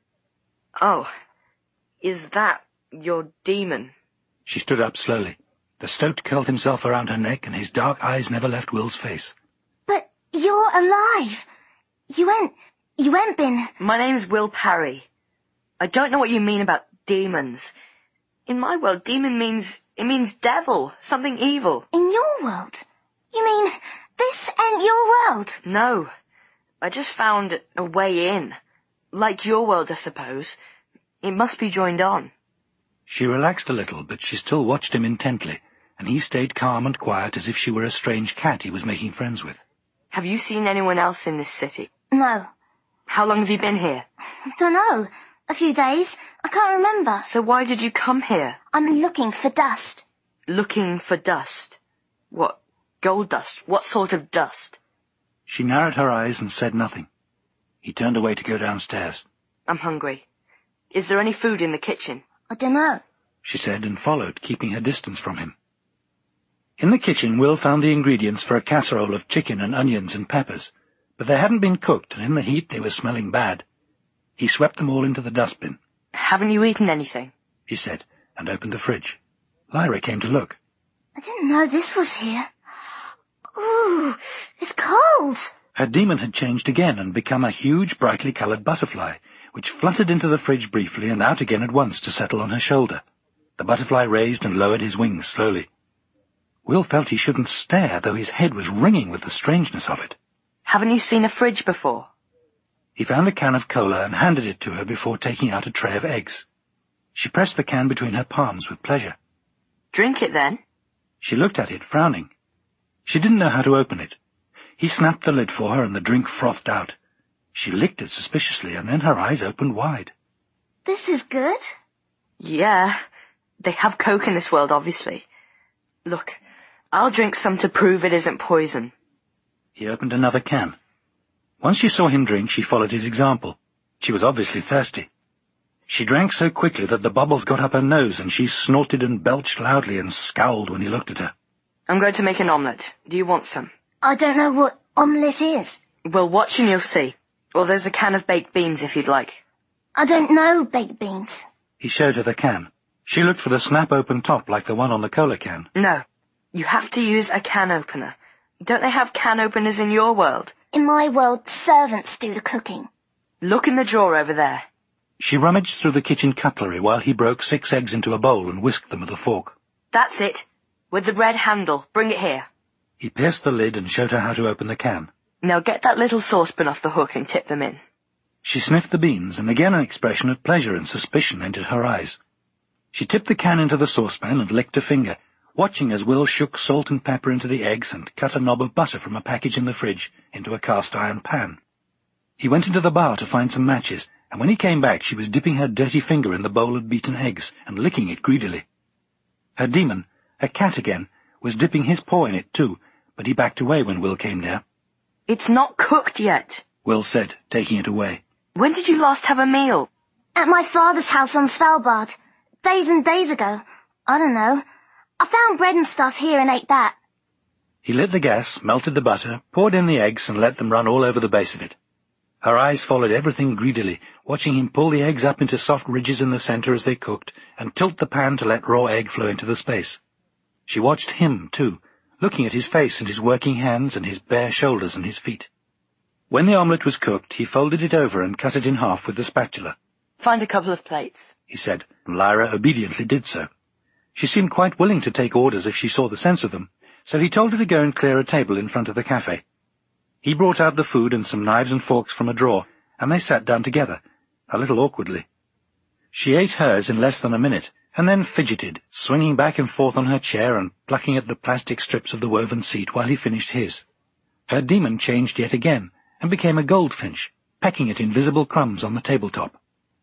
Oh, is that your demon? She stood up slowly. The stoat curled himself around her neck, and his dark eyes never left Will's face. But you're alive. You ain't... you ain't been... My name's Will Parry. I don't know what you mean about demons. In my world, demon means... it means devil, something evil. In your world? You mean this ain't your world? No. I just found a way in. Like your world, I suppose. It must be joined on. She relaxed a little, but she still watched him intently, and he stayed calm and quiet as if she were a strange cat he was making friends with. Have you seen anyone else in this city? No. How long have you been here? Dunno. A few days. I can't remember. So why did you come here? I'm looking for dust. Looking for dust? What? Gold dust? What sort of dust? She narrowed her eyes and said nothing. He turned away to go downstairs. I'm hungry. Is there any food in the kitchen? I dunno, she said, and followed, keeping her distance from him. In the kitchen, Will found the ingredients for a casserole of chicken and onions and peppers, but they hadn't been cooked, and in the heat they were smelling bad. He swept them all into the dustbin. Haven't you eaten anything? He said, and opened the fridge. Lyra came to look. I didn't know this was here. Ooh, it's cold. Her demon had changed again and become a huge, brightly coloured butterfly, which fluttered into the fridge briefly and out again at once to settle on her shoulder. The butterfly raised and lowered his wings slowly. Will felt he shouldn't stare, though his head was ringing with the strangeness of it. Haven't you seen a fridge before? He found a can of cola and handed it to her before taking out a tray of eggs. She pressed the can between her palms with pleasure. Drink it, then. She looked at it, frowning. She didn't know how to open it. He snapped the lid for her, and the drink frothed out. She licked it suspiciously, and then her eyes opened wide. This is good. Yeah. They have Coke in this world, obviously. Look, I'll drink some to prove it isn't poison. He opened another can. Once she saw him drink, she followed his example. She was obviously thirsty. She drank so quickly that the bubbles got up her nose, and she snorted and belched loudly and scowled when he looked at her. I'm going to make an omelette. Do you want some? I don't know what omelette is. Well, watch and you'll see. Or there's a can of baked beans if you'd like. I don't know baked beans. He showed her the can. She looked for the snap-open top like the one on the cola can. No. You have to use a can opener. Don't they have can openers in your world? In my world, servants do the cooking. Look in the drawer over there. She rummaged through the kitchen cutlery while he broke six eggs into a bowl and whisked them with a fork. That's it. With the red handle. Bring it here. He pierced the lid and showed her how to open the can. Now get that little saucepan off the hook and tip them in. She sniffed the beans, and again an expression of pleasure and suspicion entered her eyes. She tipped the can into the saucepan and licked a finger, watching as Will shook salt and pepper into the eggs and cut a knob of butter from a package in the fridge into a cast-iron pan. He went into the bar to find some matches, and when he came back she was dipping her dirty finger in the bowl of beaten eggs and licking it greedily. Her demon, a cat again, was dipping his paw in it too, but he backed away when Will came near. It's not cooked yet, Will said, taking it away. When did you last have a meal? At my father's house on Svalbard. Days and days ago. I don't know. I found bread and stuff here and ate that. He lit the gas, melted the butter, poured in the eggs, and let them run all over the base of it. Her eyes followed everything greedily, watching him pull the eggs up into soft ridges in the centre as they cooked, and tilt the pan to let raw egg flow into the space. She watched him, too, looking at his face and his working hands and his bare shoulders and his feet. When the omelette was cooked, he folded it over and cut it in half with the spatula. Find a couple of plates, he said, and Lyra obediently did so. She seemed quite willing to take orders if she saw the sense of them, so he told her to go and clear a table in front of the cafe. He brought out the food and some knives and forks from a drawer, and they sat down together, a little awkwardly. She ate hers in less than a minute, and then fidgeted, swinging back and forth on her chair and plucking at the plastic strips of the woven seat while he finished his. Her demon changed yet again, and became a goldfinch, pecking at invisible crumbs on the tabletop.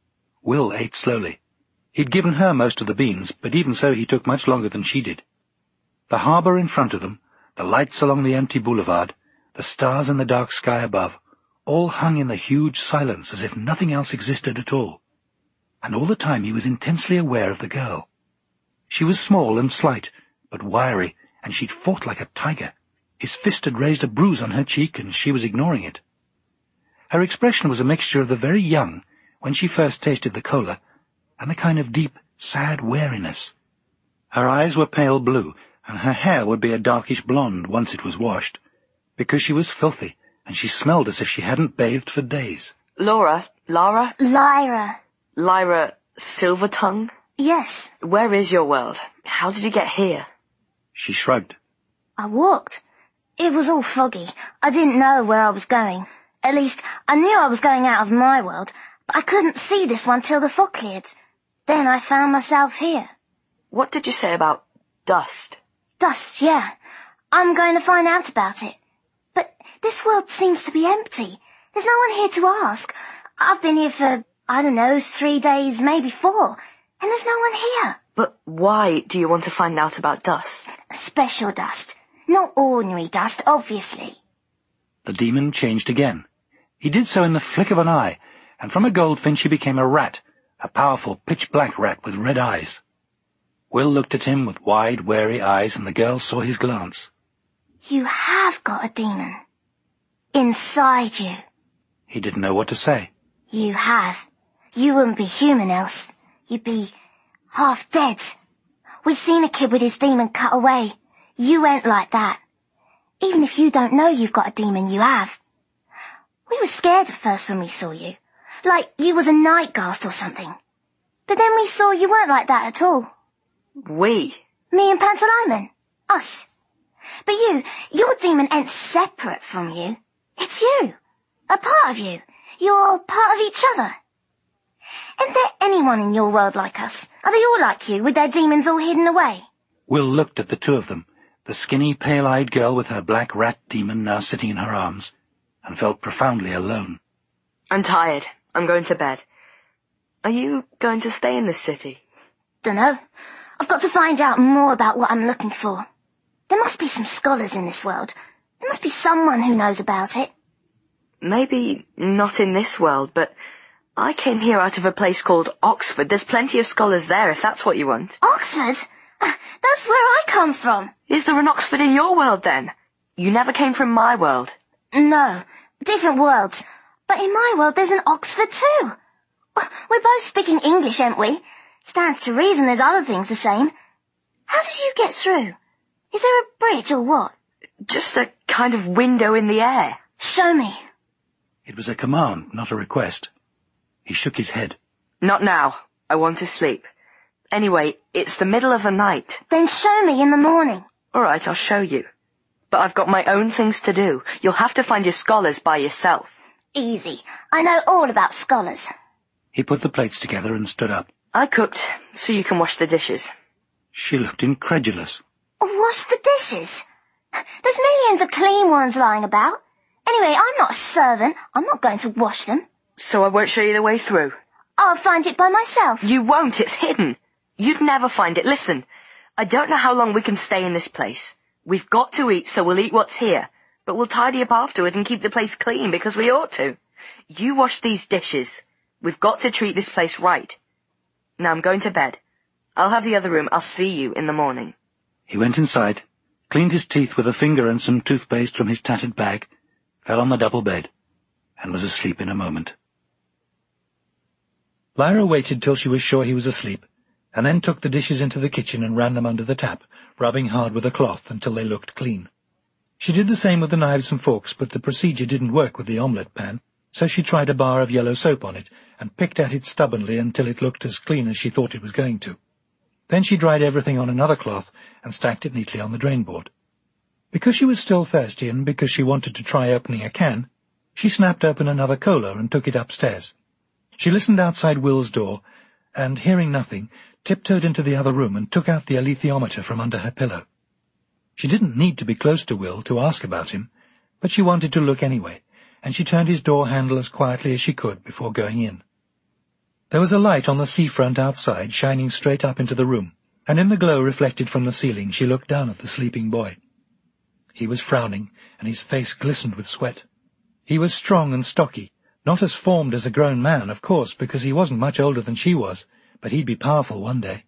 Will ate slowly. He'd given her most of the beans, but even so he took much longer than she did. The harbour in front of them, the lights along the empty boulevard, the stars in the dark sky above, all hung in the huge silence as if nothing else existed at all. And all the time he was intensely aware of the girl. She was small and slight, but wiry, and she'd fought like a tiger. His fist had raised a bruise on her cheek, and she was ignoring it. Her expression was a mixture of the very young, when she first tasted the cola, and a kind of deep, sad wariness. Her eyes were pale blue, and her hair would be a darkish blonde once it was washed, because she was filthy, and she smelled as if she hadn't bathed for days. Laura? Lara? Lyra. Lyra Silvertongue? Yes. Where is your world? How did you get here? She shrugged. I walked. It was all foggy. I didn't know where I was going. At least, I knew I was going out of my world, but I couldn't see this one till the fog cleared. Then I found myself here. What did you say about dust? Dust, yeah. I'm going to find out about it. But this world seems to be empty. There's no one here to ask. I've been here for, I don't know, three days, maybe four, and there's no one here. But why do you want to find out about dust? Special dust. Not ordinary dust, obviously. The demon changed again. He did so in the flick of an eye, and from a goldfinch he became a rat, a powerful pitch-black rat with red eyes. Will looked at him with wide, wary eyes, and the girl saw his glance. You have got a demon. Inside you. He didn't know what to say. You have. You wouldn't be human else. You'd be half dead. We've seen a kid with his demon cut away. You ain't like that. Even if you don't know you've got a demon, you have. We were scared at first when we saw you. Like you was a night ghast or something. But then we saw you weren't like that at all. We? Me and Pantalaimon. Us. But you, your demon ain't separate from you. It's you. A part of you. You're part of each other. Isn't there anyone in your world like us? Are they all like you, with their demons all hidden away? Will looked at the two of them, the skinny, pale-eyed girl with her black rat demon now sitting in her arms, and felt profoundly alone. I'm tired. I'm going to bed. Are you going to stay in this city? Dunno. I've got to find out more about what I'm looking for. There must be some scholars in this world. There must be someone who knows about it. Maybe not in this world, but I came here out of a place called Oxford. There's plenty of scholars there, if that's what you want. Oxford? That's where I come from. Is there an Oxford in your world, then? You never came from my world. No, different worlds. But in my world there's an Oxford too. We're both speaking English, ain't we? Stands to reason there's other things the same. How did you get through? Is there a bridge or what? Just a kind of window in the air. Show me. It was a command, not a request. He shook his head. Not now. I want to sleep. Anyway, it's the middle of the night. Then show me in the morning. All right, I'll show you. But I've got my own things to do. You'll have to find your scholars by yourself. Easy. I know all about scholars. He put the plates together and stood up. I cooked, so you can wash the dishes. She looked incredulous. Wash the dishes? There's millions of clean ones lying about. Anyway, I'm not a servant. I'm not going to wash them. So I won't show you the way through? I'll find it by myself. You won't. It's hidden. You'd never find it. Listen, I don't know how long we can stay in this place. We've got to eat, so we'll eat what's here. But we'll tidy up afterward and keep the place clean because we ought to. You wash these dishes. We've got to treat this place right. Now I'm going to bed. I'll have the other room. I'll see you in the morning. He went inside, cleaned his teeth with a finger and some toothpaste from his tattered bag, fell on the double bed, and was asleep in a moment. Lyra waited till she was sure he was asleep, and then took the dishes into the kitchen and ran them under the tap, rubbing hard with a cloth until they looked clean. She did the same with the knives and forks, but the procedure didn't work with the omelette pan, so she tried a bar of yellow soap on it, and picked at it stubbornly until it looked as clean as she thought it was going to. Then she dried everything on another cloth and stacked it neatly on the drain board. Because she was still thirsty and because she wanted to try opening a can, she snapped open another cola and took it upstairs. She listened outside Will's door, and, hearing nothing, tiptoed into the other room and took out the alethiometer from under her pillow. She didn't need to be close to Will to ask about him, but she wanted to look anyway, and she turned his door handle as quietly as she could before going in. There was a light on the seafront outside shining straight up into the room, and in the glow reflected from the ceiling she looked down at the sleeping boy. He was frowning, and his face glistened with sweat. He was strong and stocky, not as formed as a grown man, of course, because he wasn't much older than she was, but he'd be powerful one day.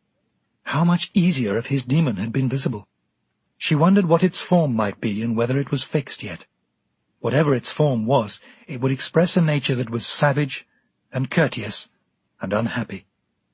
How much easier if his demon had been visible. She wondered what its form might be and whether it was fixed yet. Whatever its form was, it would express a nature that was savage and courteous and unhappy.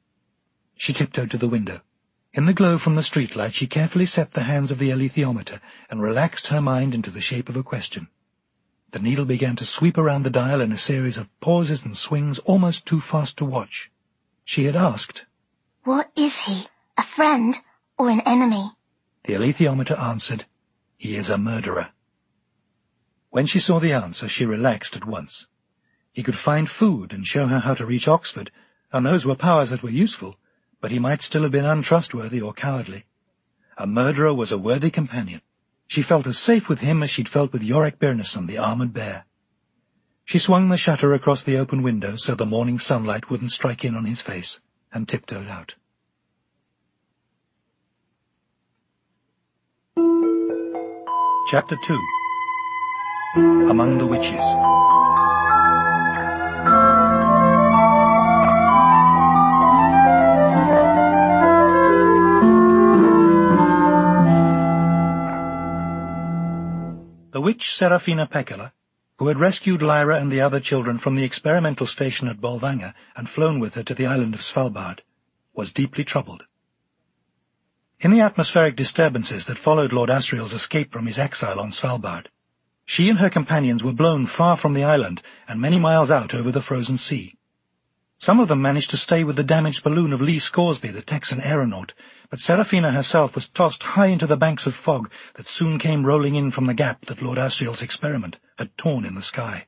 She tiptoed to the window. In the glow from the streetlight she carefully set the hands of the alethiometer and relaxed her mind into the shape of a question. The needle began to sweep around the dial in a series of pauses and swings almost too fast to watch. She had asked, "What is he? A friend or an enemy?" The alethiometer answered, "He is a murderer." When she saw the answer, she relaxed at once. He could find food and show her how to reach Oxford, and those were powers that were useful, but he might still have been untrustworthy or cowardly. A murderer was a worthy companion. She felt as safe with him as she'd felt with Yorick Byrnison, the armoured bear. She swung the shutter across the open window so the morning sunlight wouldn't strike in on his face, and tiptoed out. Chapter two. Among the Witches. The witch Serafina Pekkala, who had rescued Lyra and the other children from the experimental station at Bolvangar and flown with her to the island of Svalbard, was deeply troubled. In the atmospheric disturbances that followed Lord Asriel's escape from his exile on Svalbard, she and her companions were blown far from the island and many miles out over the frozen sea. Some of them managed to stay with the damaged balloon of Lee Scoresby, the Texan aeronaut, but Serafina herself was tossed high into the banks of fog that soon came rolling in from the gap that Lord Asriel's experiment had torn in the sky.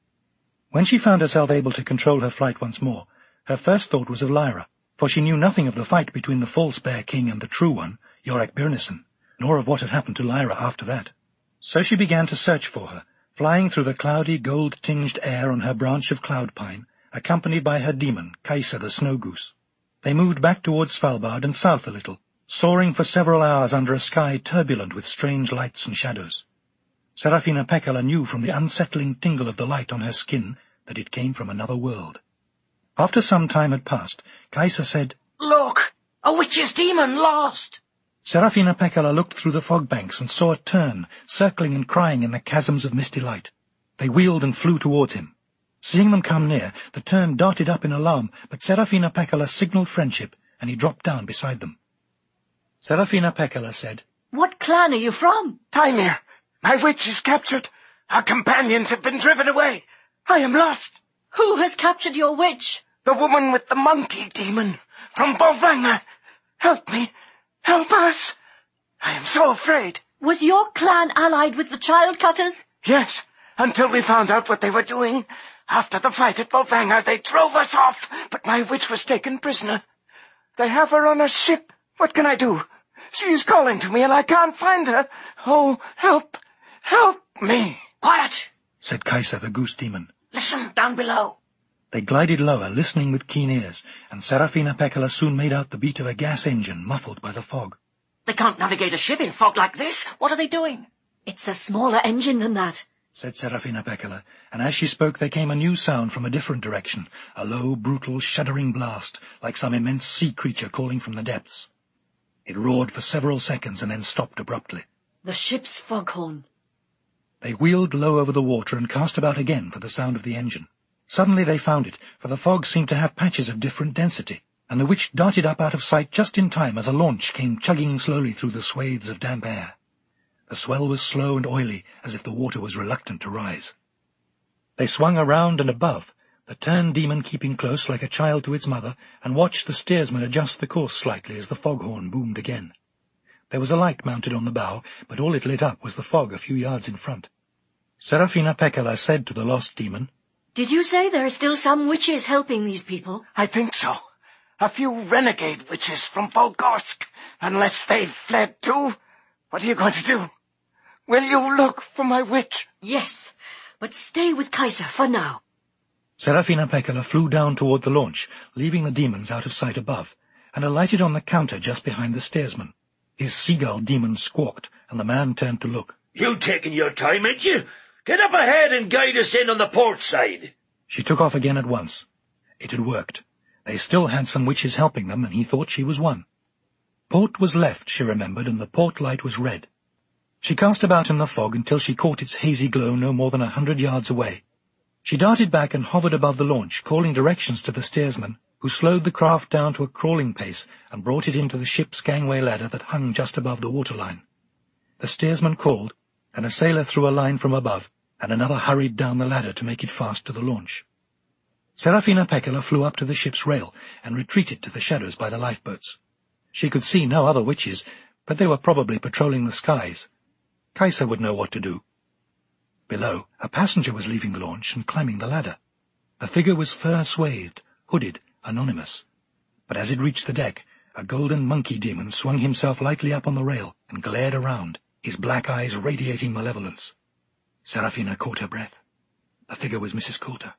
When she found herself able to control her flight once more, her first thought was of Lyra, for she knew nothing of the fight between the false Bear King and the true one, Yorick Byrnison, nor of what had happened to Lyra after that. So she began to search for her, flying through the cloudy, gold-tinged air on her branch of cloud pine, accompanied by her demon, Kaisa the snow goose. They moved back towards Svalbard and south a little, soaring for several hours under a sky turbulent with strange lights and shadows. Serafina Pekkala knew from the unsettling tingle of the light on her skin that it came from another world. After some time had passed, Kaisa said, "Look! A witch's demon lost!" Serafina Pekkala looked through the fog banks and saw it turn, circling and crying in the chasms of misty light. They wheeled and flew towards him. Seeing them come near, the tern darted up in alarm, but Serafina Pekkala signalled friendship, and he dropped down beside them. Serafina Pekkala said, "What clan are you from?" "Tymir, my witch is captured. Our companions have been driven away. I am lost." "Who has captured your witch?" "The woman with the monkey demon, from Bolvangar. Help me. Help us. I am so afraid." "Was your clan allied with the Child Cutters?" "Yes, until we found out what they were doing. After the fight at Bolvangar, they drove us off, but my witch was taken prisoner. They have her on a ship. What can I do? She is calling to me, and I can't find her. Oh, help! Help me!" "Quiet!" said Kaisa the goose demon. "Listen, down below." They glided lower, listening with keen ears, and Serafina Pekkala soon made out the beat of a gas engine muffled by the fog. "They can't navigate a ship in fog like this. What are they doing?" "It's a smaller engine than that. said Serafina Pekkala, and as she spoke there came a new sound from a different direction, a low, brutal, shuddering blast, like some immense sea creature calling from the depths. It roared for several seconds and then stopped abruptly. The ship's foghorn. They wheeled low over the water and cast about again for the sound of the engine. Suddenly they found it, for the fog seemed to have patches of different density, and the witch darted up out of sight just in time as a launch came chugging slowly through the swathes of damp air. The swell was slow and oily, as if the water was reluctant to rise. They swung around and above, the turned demon keeping close like a child to its mother, and watched the steersman adjust the course slightly as the foghorn boomed again. There was a light mounted on the bow, but all it lit up was the fog a few yards in front. Serafina Pekkala said to the lost demon, Did you say there are still some witches helping these people? I think so. A few renegade witches from Volgorsk, unless they've fled too. What are you going to do? Will you look for my witch? Yes, but stay with Kaiser for now. Serafina Pekkala flew down toward the launch, leaving the demons out of sight above, and alighted on the counter just behind the steersman. His seagull demon squawked, and the man turned to look. You taking your time, ain't you? Get up ahead and guide us in on the port side. She took off again at once. It had worked. They still had some witches helping them, and he thought she was one. Port was left, she remembered, and the port light was red. She cast about in the fog until she caught its hazy glow no more than a hundred yards away. She darted back and hovered above the launch, calling directions to the steersman, who slowed the craft down to a crawling pace and brought it into the ship's gangway ladder that hung just above the waterline. The steersman called, and a sailor threw a line from above, and another hurried down the ladder to make it fast to the launch. Serafina Pekkala flew up to the ship's rail and retreated to the shadows by the lifeboats. She could see no other witches, but they were probably patrolling the skies. Kaiser would know what to do. Below, a passenger was leaving the launch and climbing the ladder. The figure was fur-swathed, hooded, anonymous. But as it reached the deck, a golden monkey demon swung himself lightly up on the rail and glared around, his black eyes radiating malevolence. Serafina caught her breath. The figure was Missus Coulter.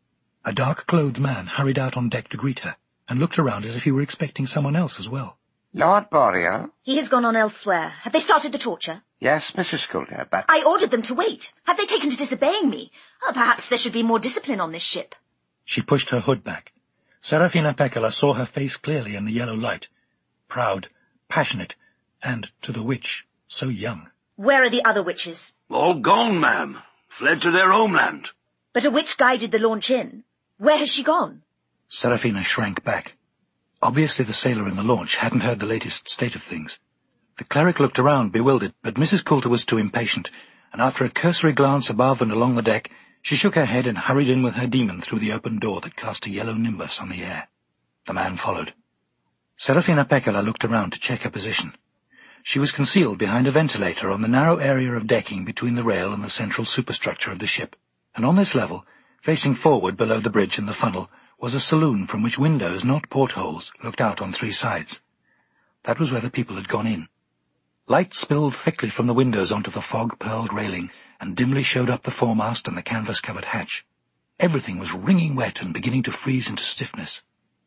A dark-clothed man hurried out on deck to greet her, and looked around as if he were expecting someone else as well. Lord Boreal? He has gone on elsewhere. Have they started the torture? Yes, Missus Coulter, but... I ordered them to wait. Have they taken to disobeying me? Oh, perhaps there should be more discipline on this ship. She pushed her hood back. Serafina Pekkala saw her face clearly in the yellow light. Proud, passionate, and, to the witch, so young. Where are the other witches? All gone, ma'am. Fled to their homeland. But a witch guided the launch in. Where has she gone? Serafina shrank back. Obviously the sailor in the launch hadn't heard the latest state of things. The cleric looked around, bewildered, but Missus Coulter was too impatient, and after a cursory glance above and along the deck, she shook her head and hurried in with her demon through the open door that cast a yellow nimbus on the air. The man followed. Serafina Pekkala looked around to check her position. She was concealed behind a ventilator on the narrow area of decking between the rail and the central superstructure of the ship, and on this level, facing forward below the bridge and the funnel, was a saloon from which windows, not portholes, looked out on three sides. That was where the people had gone in. Light spilled thickly from the windows onto the fog-pearled railing, and dimly showed up the foremast and the canvas-covered hatch. Everything was wringing wet and beginning to freeze into stiffness.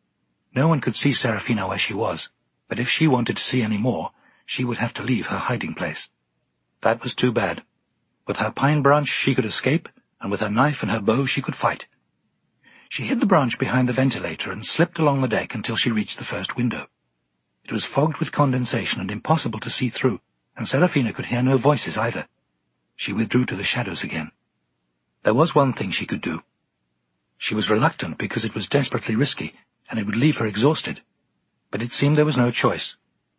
No one could see Serafina where she was, but if she wanted to see any more, she would have to leave her hiding place. That was too bad. With her pine branch she could escape, and with her knife and her bow she could fight. She hid the branch behind the ventilator and slipped along the deck until she reached the first window. It was fogged with condensation and impossible to see through, and Serafina could hear no voices either. She withdrew to the shadows again. There was one thing she could do. She was reluctant because it was desperately risky, and it would leave her exhausted, but it seemed there was no choice.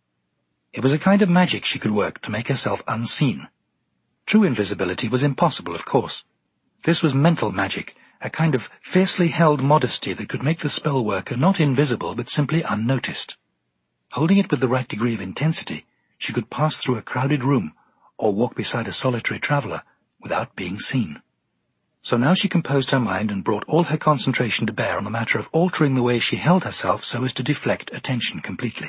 It was a kind of magic she could work to make herself unseen. True invisibility was impossible, of course. This was mental magic, a kind of fiercely held modesty that could make the spell worker not invisible but simply unnoticed. Holding it with the right degree of intensity, she could pass through a crowded room or walk beside a solitary traveller without being seen. So now she composed her mind and brought all her concentration to bear on the matter of altering the way she held herself so as to deflect attention completely.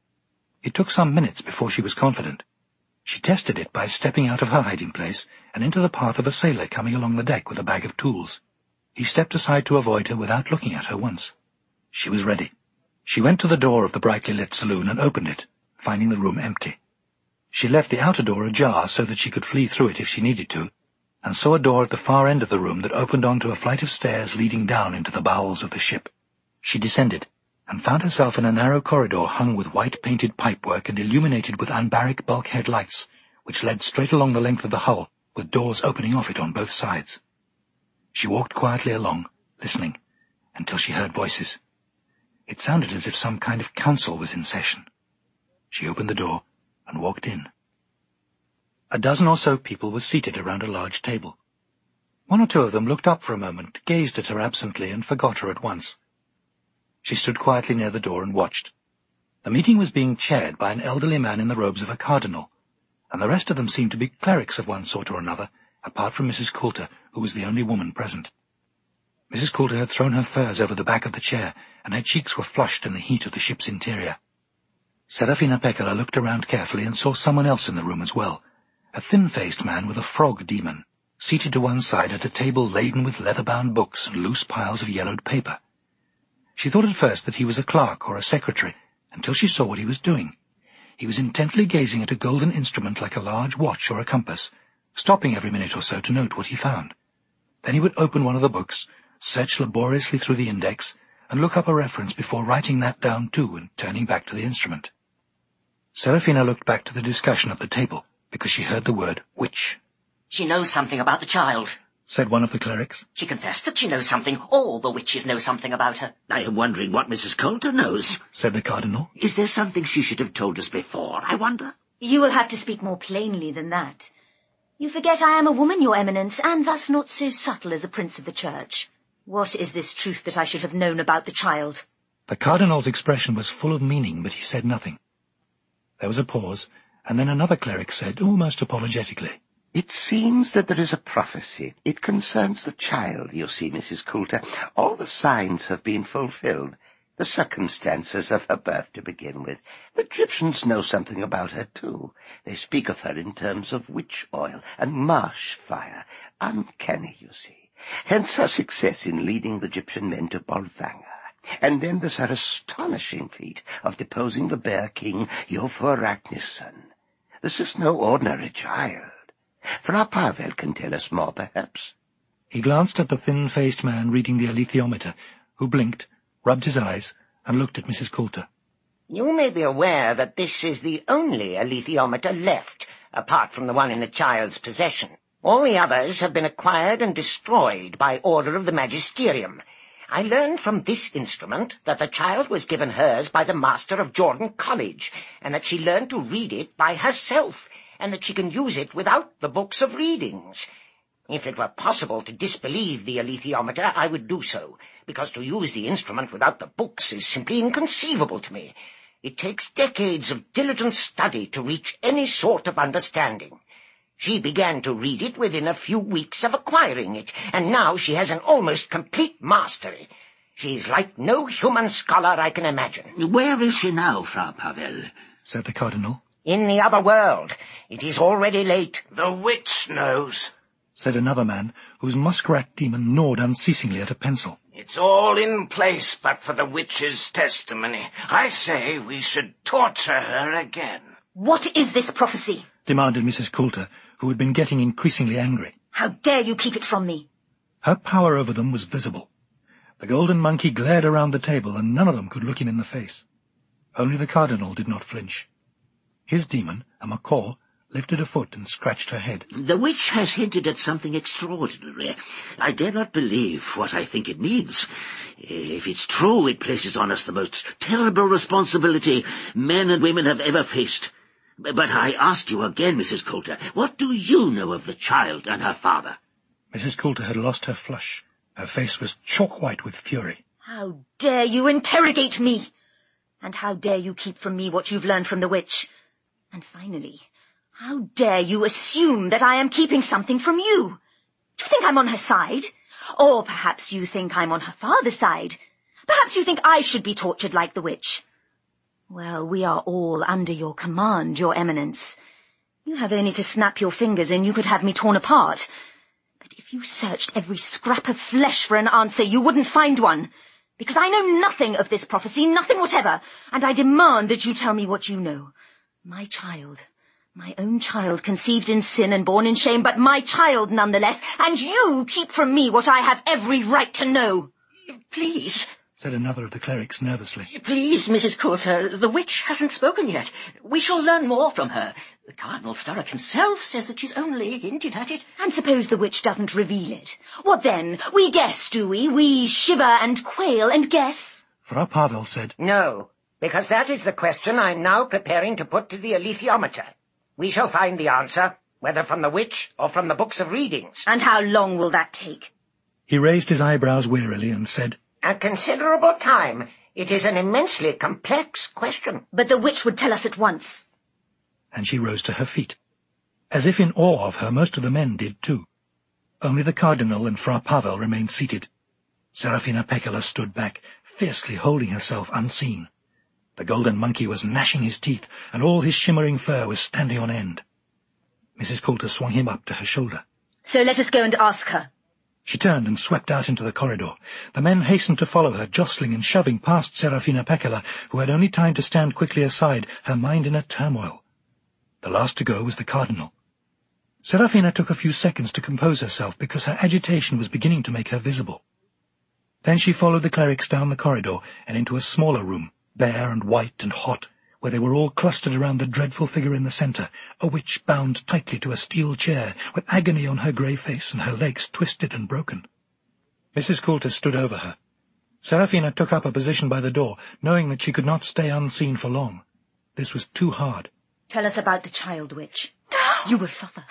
It took some minutes before she was confident. She tested it by stepping out of her hiding place and into the path of a sailor coming along the deck with a bag of tools. He stepped aside to avoid her without looking at her once. She was ready. She went to the door of the brightly lit saloon and opened it, finding the room empty. She left the outer door ajar so that she could flee through it if she needed to, and saw a door at the far end of the room that opened onto a flight of stairs leading down into the bowels of the ship. She descended, and found herself in a narrow corridor hung with white-painted pipework and illuminated with anbaric bulkhead lights, which led straight along the length of the hull, with doors opening off it on both sides. She walked quietly along, listening, until she heard voices. It sounded as if some kind of council was in session. She opened the door and walked in. A dozen or so people were seated around a large table. One or two of them looked up for a moment, gazed at her absently, and forgot her at once. She stood quietly near the door and watched. The meeting was being chaired by an elderly man in the robes of a cardinal, and the rest of them seemed to be clerics of one sort or another, apart from Missus Coulter, who was the only woman present. Missus Coulter had thrown her furs over the back of the chair, and her cheeks were flushed in the heat of the ship's interior. Serafina Pekkala looked around carefully and saw someone else in the room as well, a thin-faced man with a frog demon, seated to one side at a table laden with leather-bound books and loose piles of yellowed paper. She thought at first that he was a clerk or a secretary, until she saw what he was doing. He was intently gazing at a golden instrument like a large watch or a compass, stopping every minute or so to note what he found. Then he would open one of the books, search laboriously through the index, and look up a reference before writing that down too and turning back to the instrument. Serafina looked back to the discussion at the table, because she heard the word witch. "She knows something about the child," said one of the clerics. "She confessed that she knows something. All the witches know something about her." "I am wondering what Missus Coulter knows," said the cardinal. "Is there something she should have told us before, I wonder?" "You will have to speak more plainly than that. You forget I am a woman, your eminence, and thus not so subtle as a prince of the church. What is this truth that I should have known about the child?" The cardinal's expression was full of meaning, but he said nothing. There was a pause, and then another cleric said, almost apologetically, "It seems that there is a prophecy. It concerns the child, you see, Missus Coulter. All the signs have been fulfilled. The circumstances of her birth to begin with. The Egyptians know something about her, too. They speak of her in terms of witch oil and marsh fire. Uncanny, you see. Hence her success in leading the Egyptian men to Bolvangar. And then there's her astonishing feat of deposing the bear king, Yofor-Ragnarsson. This is no ordinary child. Fra Pavel can tell us more, perhaps." He glanced at the thin-faced man reading the alethiometer, who blinked, rubbed his eyes, and looked at Missus Coulter. "You may be aware that this is the only alethiometer left, apart from the one in the child's possession. All the others have been acquired and destroyed by order of the magisterium. I learned from this instrument that the child was given hers by the master of Jordan College, and that she learned to read it by herself, and that she can use it without the books of readings. If it were possible to disbelieve the alethiometer, I would do so, because to use the instrument without the books is simply inconceivable to me. It takes decades of diligent study to reach any sort of understanding. She began to read it within a few weeks of acquiring it, and now she has an almost complete mastery. She is like no human scholar I can imagine." "Where is she now, Fra Pavel?" said the cardinal. "In the other world. It is already late." "The witch knows," said another man, whose muskrat demon gnawed unceasingly at a pencil. "It's all in place but for the witch's testimony. I say we should torture her again." "What is this prophecy?" demanded Missus Coulter, who had been getting increasingly angry. "How dare you keep it from me?" Her power over them was visible. The golden monkey glared around the table, and none of them could look him in the face. Only the cardinal did not flinch. His demon, a macaw, lifted a foot and scratched her head. "The witch has hinted at something extraordinary. I dare not believe what I think it means. If it's true, it places on us the most terrible responsibility men and women have ever faced. But I ask you again, Missus Coulter, what do you know of the child and her father?" Missus Coulter had lost her flush. Her face was chalk-white with fury. "How dare you interrogate me? And how dare you keep from me what you've learned from the witch? And finally, how dare you assume that I am keeping something from you? Do you think I'm on her side? Or perhaps you think I'm on her father's side? Perhaps you think I should be tortured like the witch? Well, we are all under your command, your eminence. You have only to snap your fingers and you could have me torn apart. But if you searched every scrap of flesh for an answer, you wouldn't find one. Because I know nothing of this prophecy, nothing whatever, and I demand that you tell me what you know. My child, My own child conceived in sin and born in shame, but my child nonetheless, and you keep from me what I have every right to know. Please, said another of the clerics nervously. Please, Missus Coulter, the witch hasn't spoken yet. We shall learn more from her. Cardinal Sturrock himself says that she's only hinted at it. And suppose the witch doesn't reveal it? What then? We guess, do we? We shiver and quail and guess? Fra Pavel said, No, because that is the question I'm now preparing to put to the alethiometer. We shall find the answer, whether from the witch or from the books of readings. And how long will that take? He raised his eyebrows wearily and said, A considerable time. It is an immensely complex question. But the witch would tell us at once. And she rose to her feet. As if in awe of her, most of the men did too. Only the Cardinal and Fra Pavel remained seated. Serafina Pekkala stood back, fiercely holding herself unseen. The golden monkey was gnashing his teeth, and all his shimmering fur was standing on end. Missus Coulter swung him up to her shoulder. So let us go and ask her. She turned and swept out into the corridor. The men hastened to follow her, jostling and shoving past Serafina Pekkala, who had only time to stand quickly aside, her mind in a turmoil. The last to go was the Cardinal. Serafina took a few seconds to compose herself, because her agitation was beginning to make her visible. Then she followed the clerics down the corridor and into a smaller room, bare and white and hot, where they were all clustered around the dreadful figure in the centre, a witch bound tightly to a steel chair, with agony on her grey face and her legs twisted and broken. Missus Coulter stood over her. Serafina took up a position by the door, knowing that she could not stay unseen for long. This was too hard. Tell us about the child witch. No! You will suffer.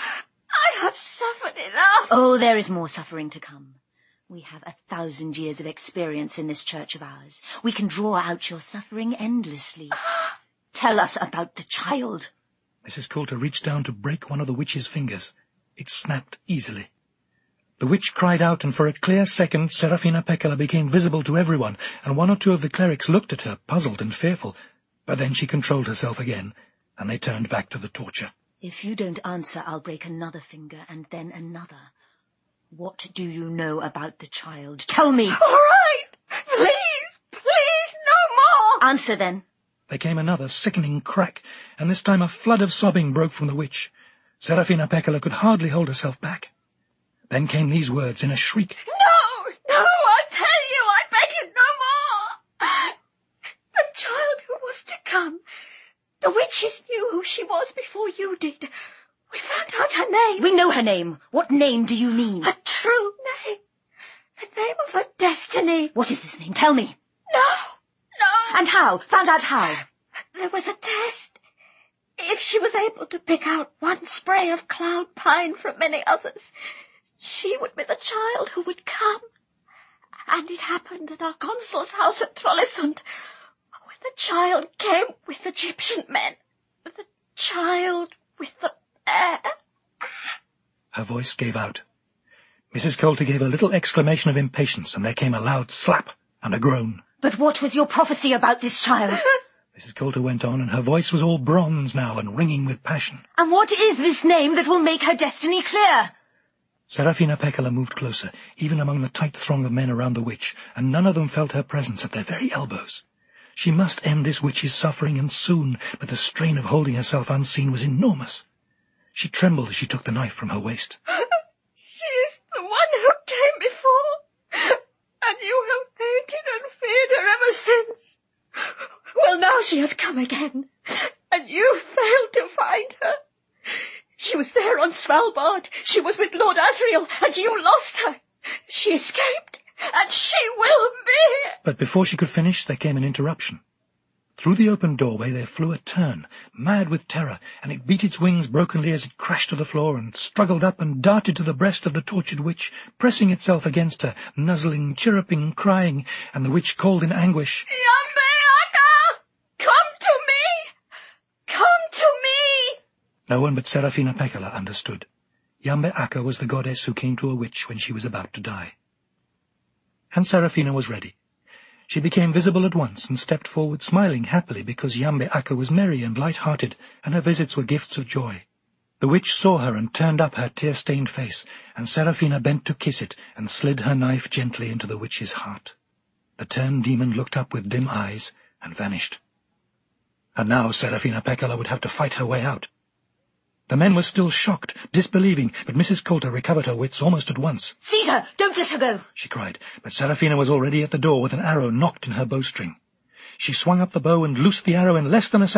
I have suffered enough. Oh, there is more suffering to come. We have a thousand years of experience in this church of ours. We can draw out your suffering endlessly. Tell us about the child. Missus Coulter reached down to break one of the witch's fingers. It snapped easily. The witch cried out, and for a clear second Serafina Pekkala became visible to everyone, and one or two of the clerics looked at her, puzzled and fearful. But then she controlled herself again, and they turned back to the torture. If you don't answer, I'll break another finger, and then another. What do you know about the child? Tell me! All right! Please, please, no more! Answer, then. There came another sickening crack, and this time a flood of sobbing broke from the witch. Serafina Pekkala could hardly hold herself back. Then came these words in a shriek. No, no, I tell you, I beg you, no more! The child who was to come. The witches knew who she was before you did. We found out her name. We know her name. What name do you mean? A true name. The name of her destiny. What is this name? Tell me. No, no. And how? Found out how? There was a test. If she was able to pick out one spray of cloud pine from many others, she would be the child who would come. And it happened at our consul's house at Trollesund, when the child came with Egyptian men. The child with the bear. Her voice gave out. Missus Coulter gave a little exclamation of impatience, and there came a loud slap and a groan. But what was your prophecy about this child? Missus Coulter went on, and her voice was all bronze now and ringing with passion. And what is this name that will make her destiny clear? Serafina Pekkala moved closer, even among the tight throng of men around the witch, and none of them felt her presence at their very elbows. She must end this witch's suffering, and soon, but the strain of holding herself unseen was enormous. She trembled as she took the knife from her waist. She is the one who came before, and you have hated and feared her ever since. Well, now she has come again, and you failed to find her. She was there on Svalbard. She was with Lord Asriel, and you lost her. She escaped, and she will be. But before she could finish, there came an interruption. Through the open doorway there flew a tern, mad with terror, and it beat its wings brokenly as it crashed to the floor and struggled up and darted to the breast of the tortured witch, pressing itself against her, nuzzling, chirruping, crying, and the witch called in anguish, Yambe Akka! Come to me! Come to me! No one but Serafina Pekkala understood. Yambe Akka was the goddess who came to a witch when she was about to die. And Serafina was ready. She became visible at once and stepped forward, smiling happily because Yambe Akka was merry and light-hearted, and her visits were gifts of joy. The witch saw her and turned up her tear-stained face, and Serafina bent to kiss it and slid her knife gently into the witch's heart. The turned demon looked up with dim eyes and vanished. And now Serafina Pekkala would have to fight her way out. The men were still shocked, disbelieving, but Missus Coulter recovered her wits almost at once. Caesar, don't let her go, she cried, but Seraphina was already at the door with an arrow knocked in her bowstring. She swung up the bow and loosed the arrow in less than a second.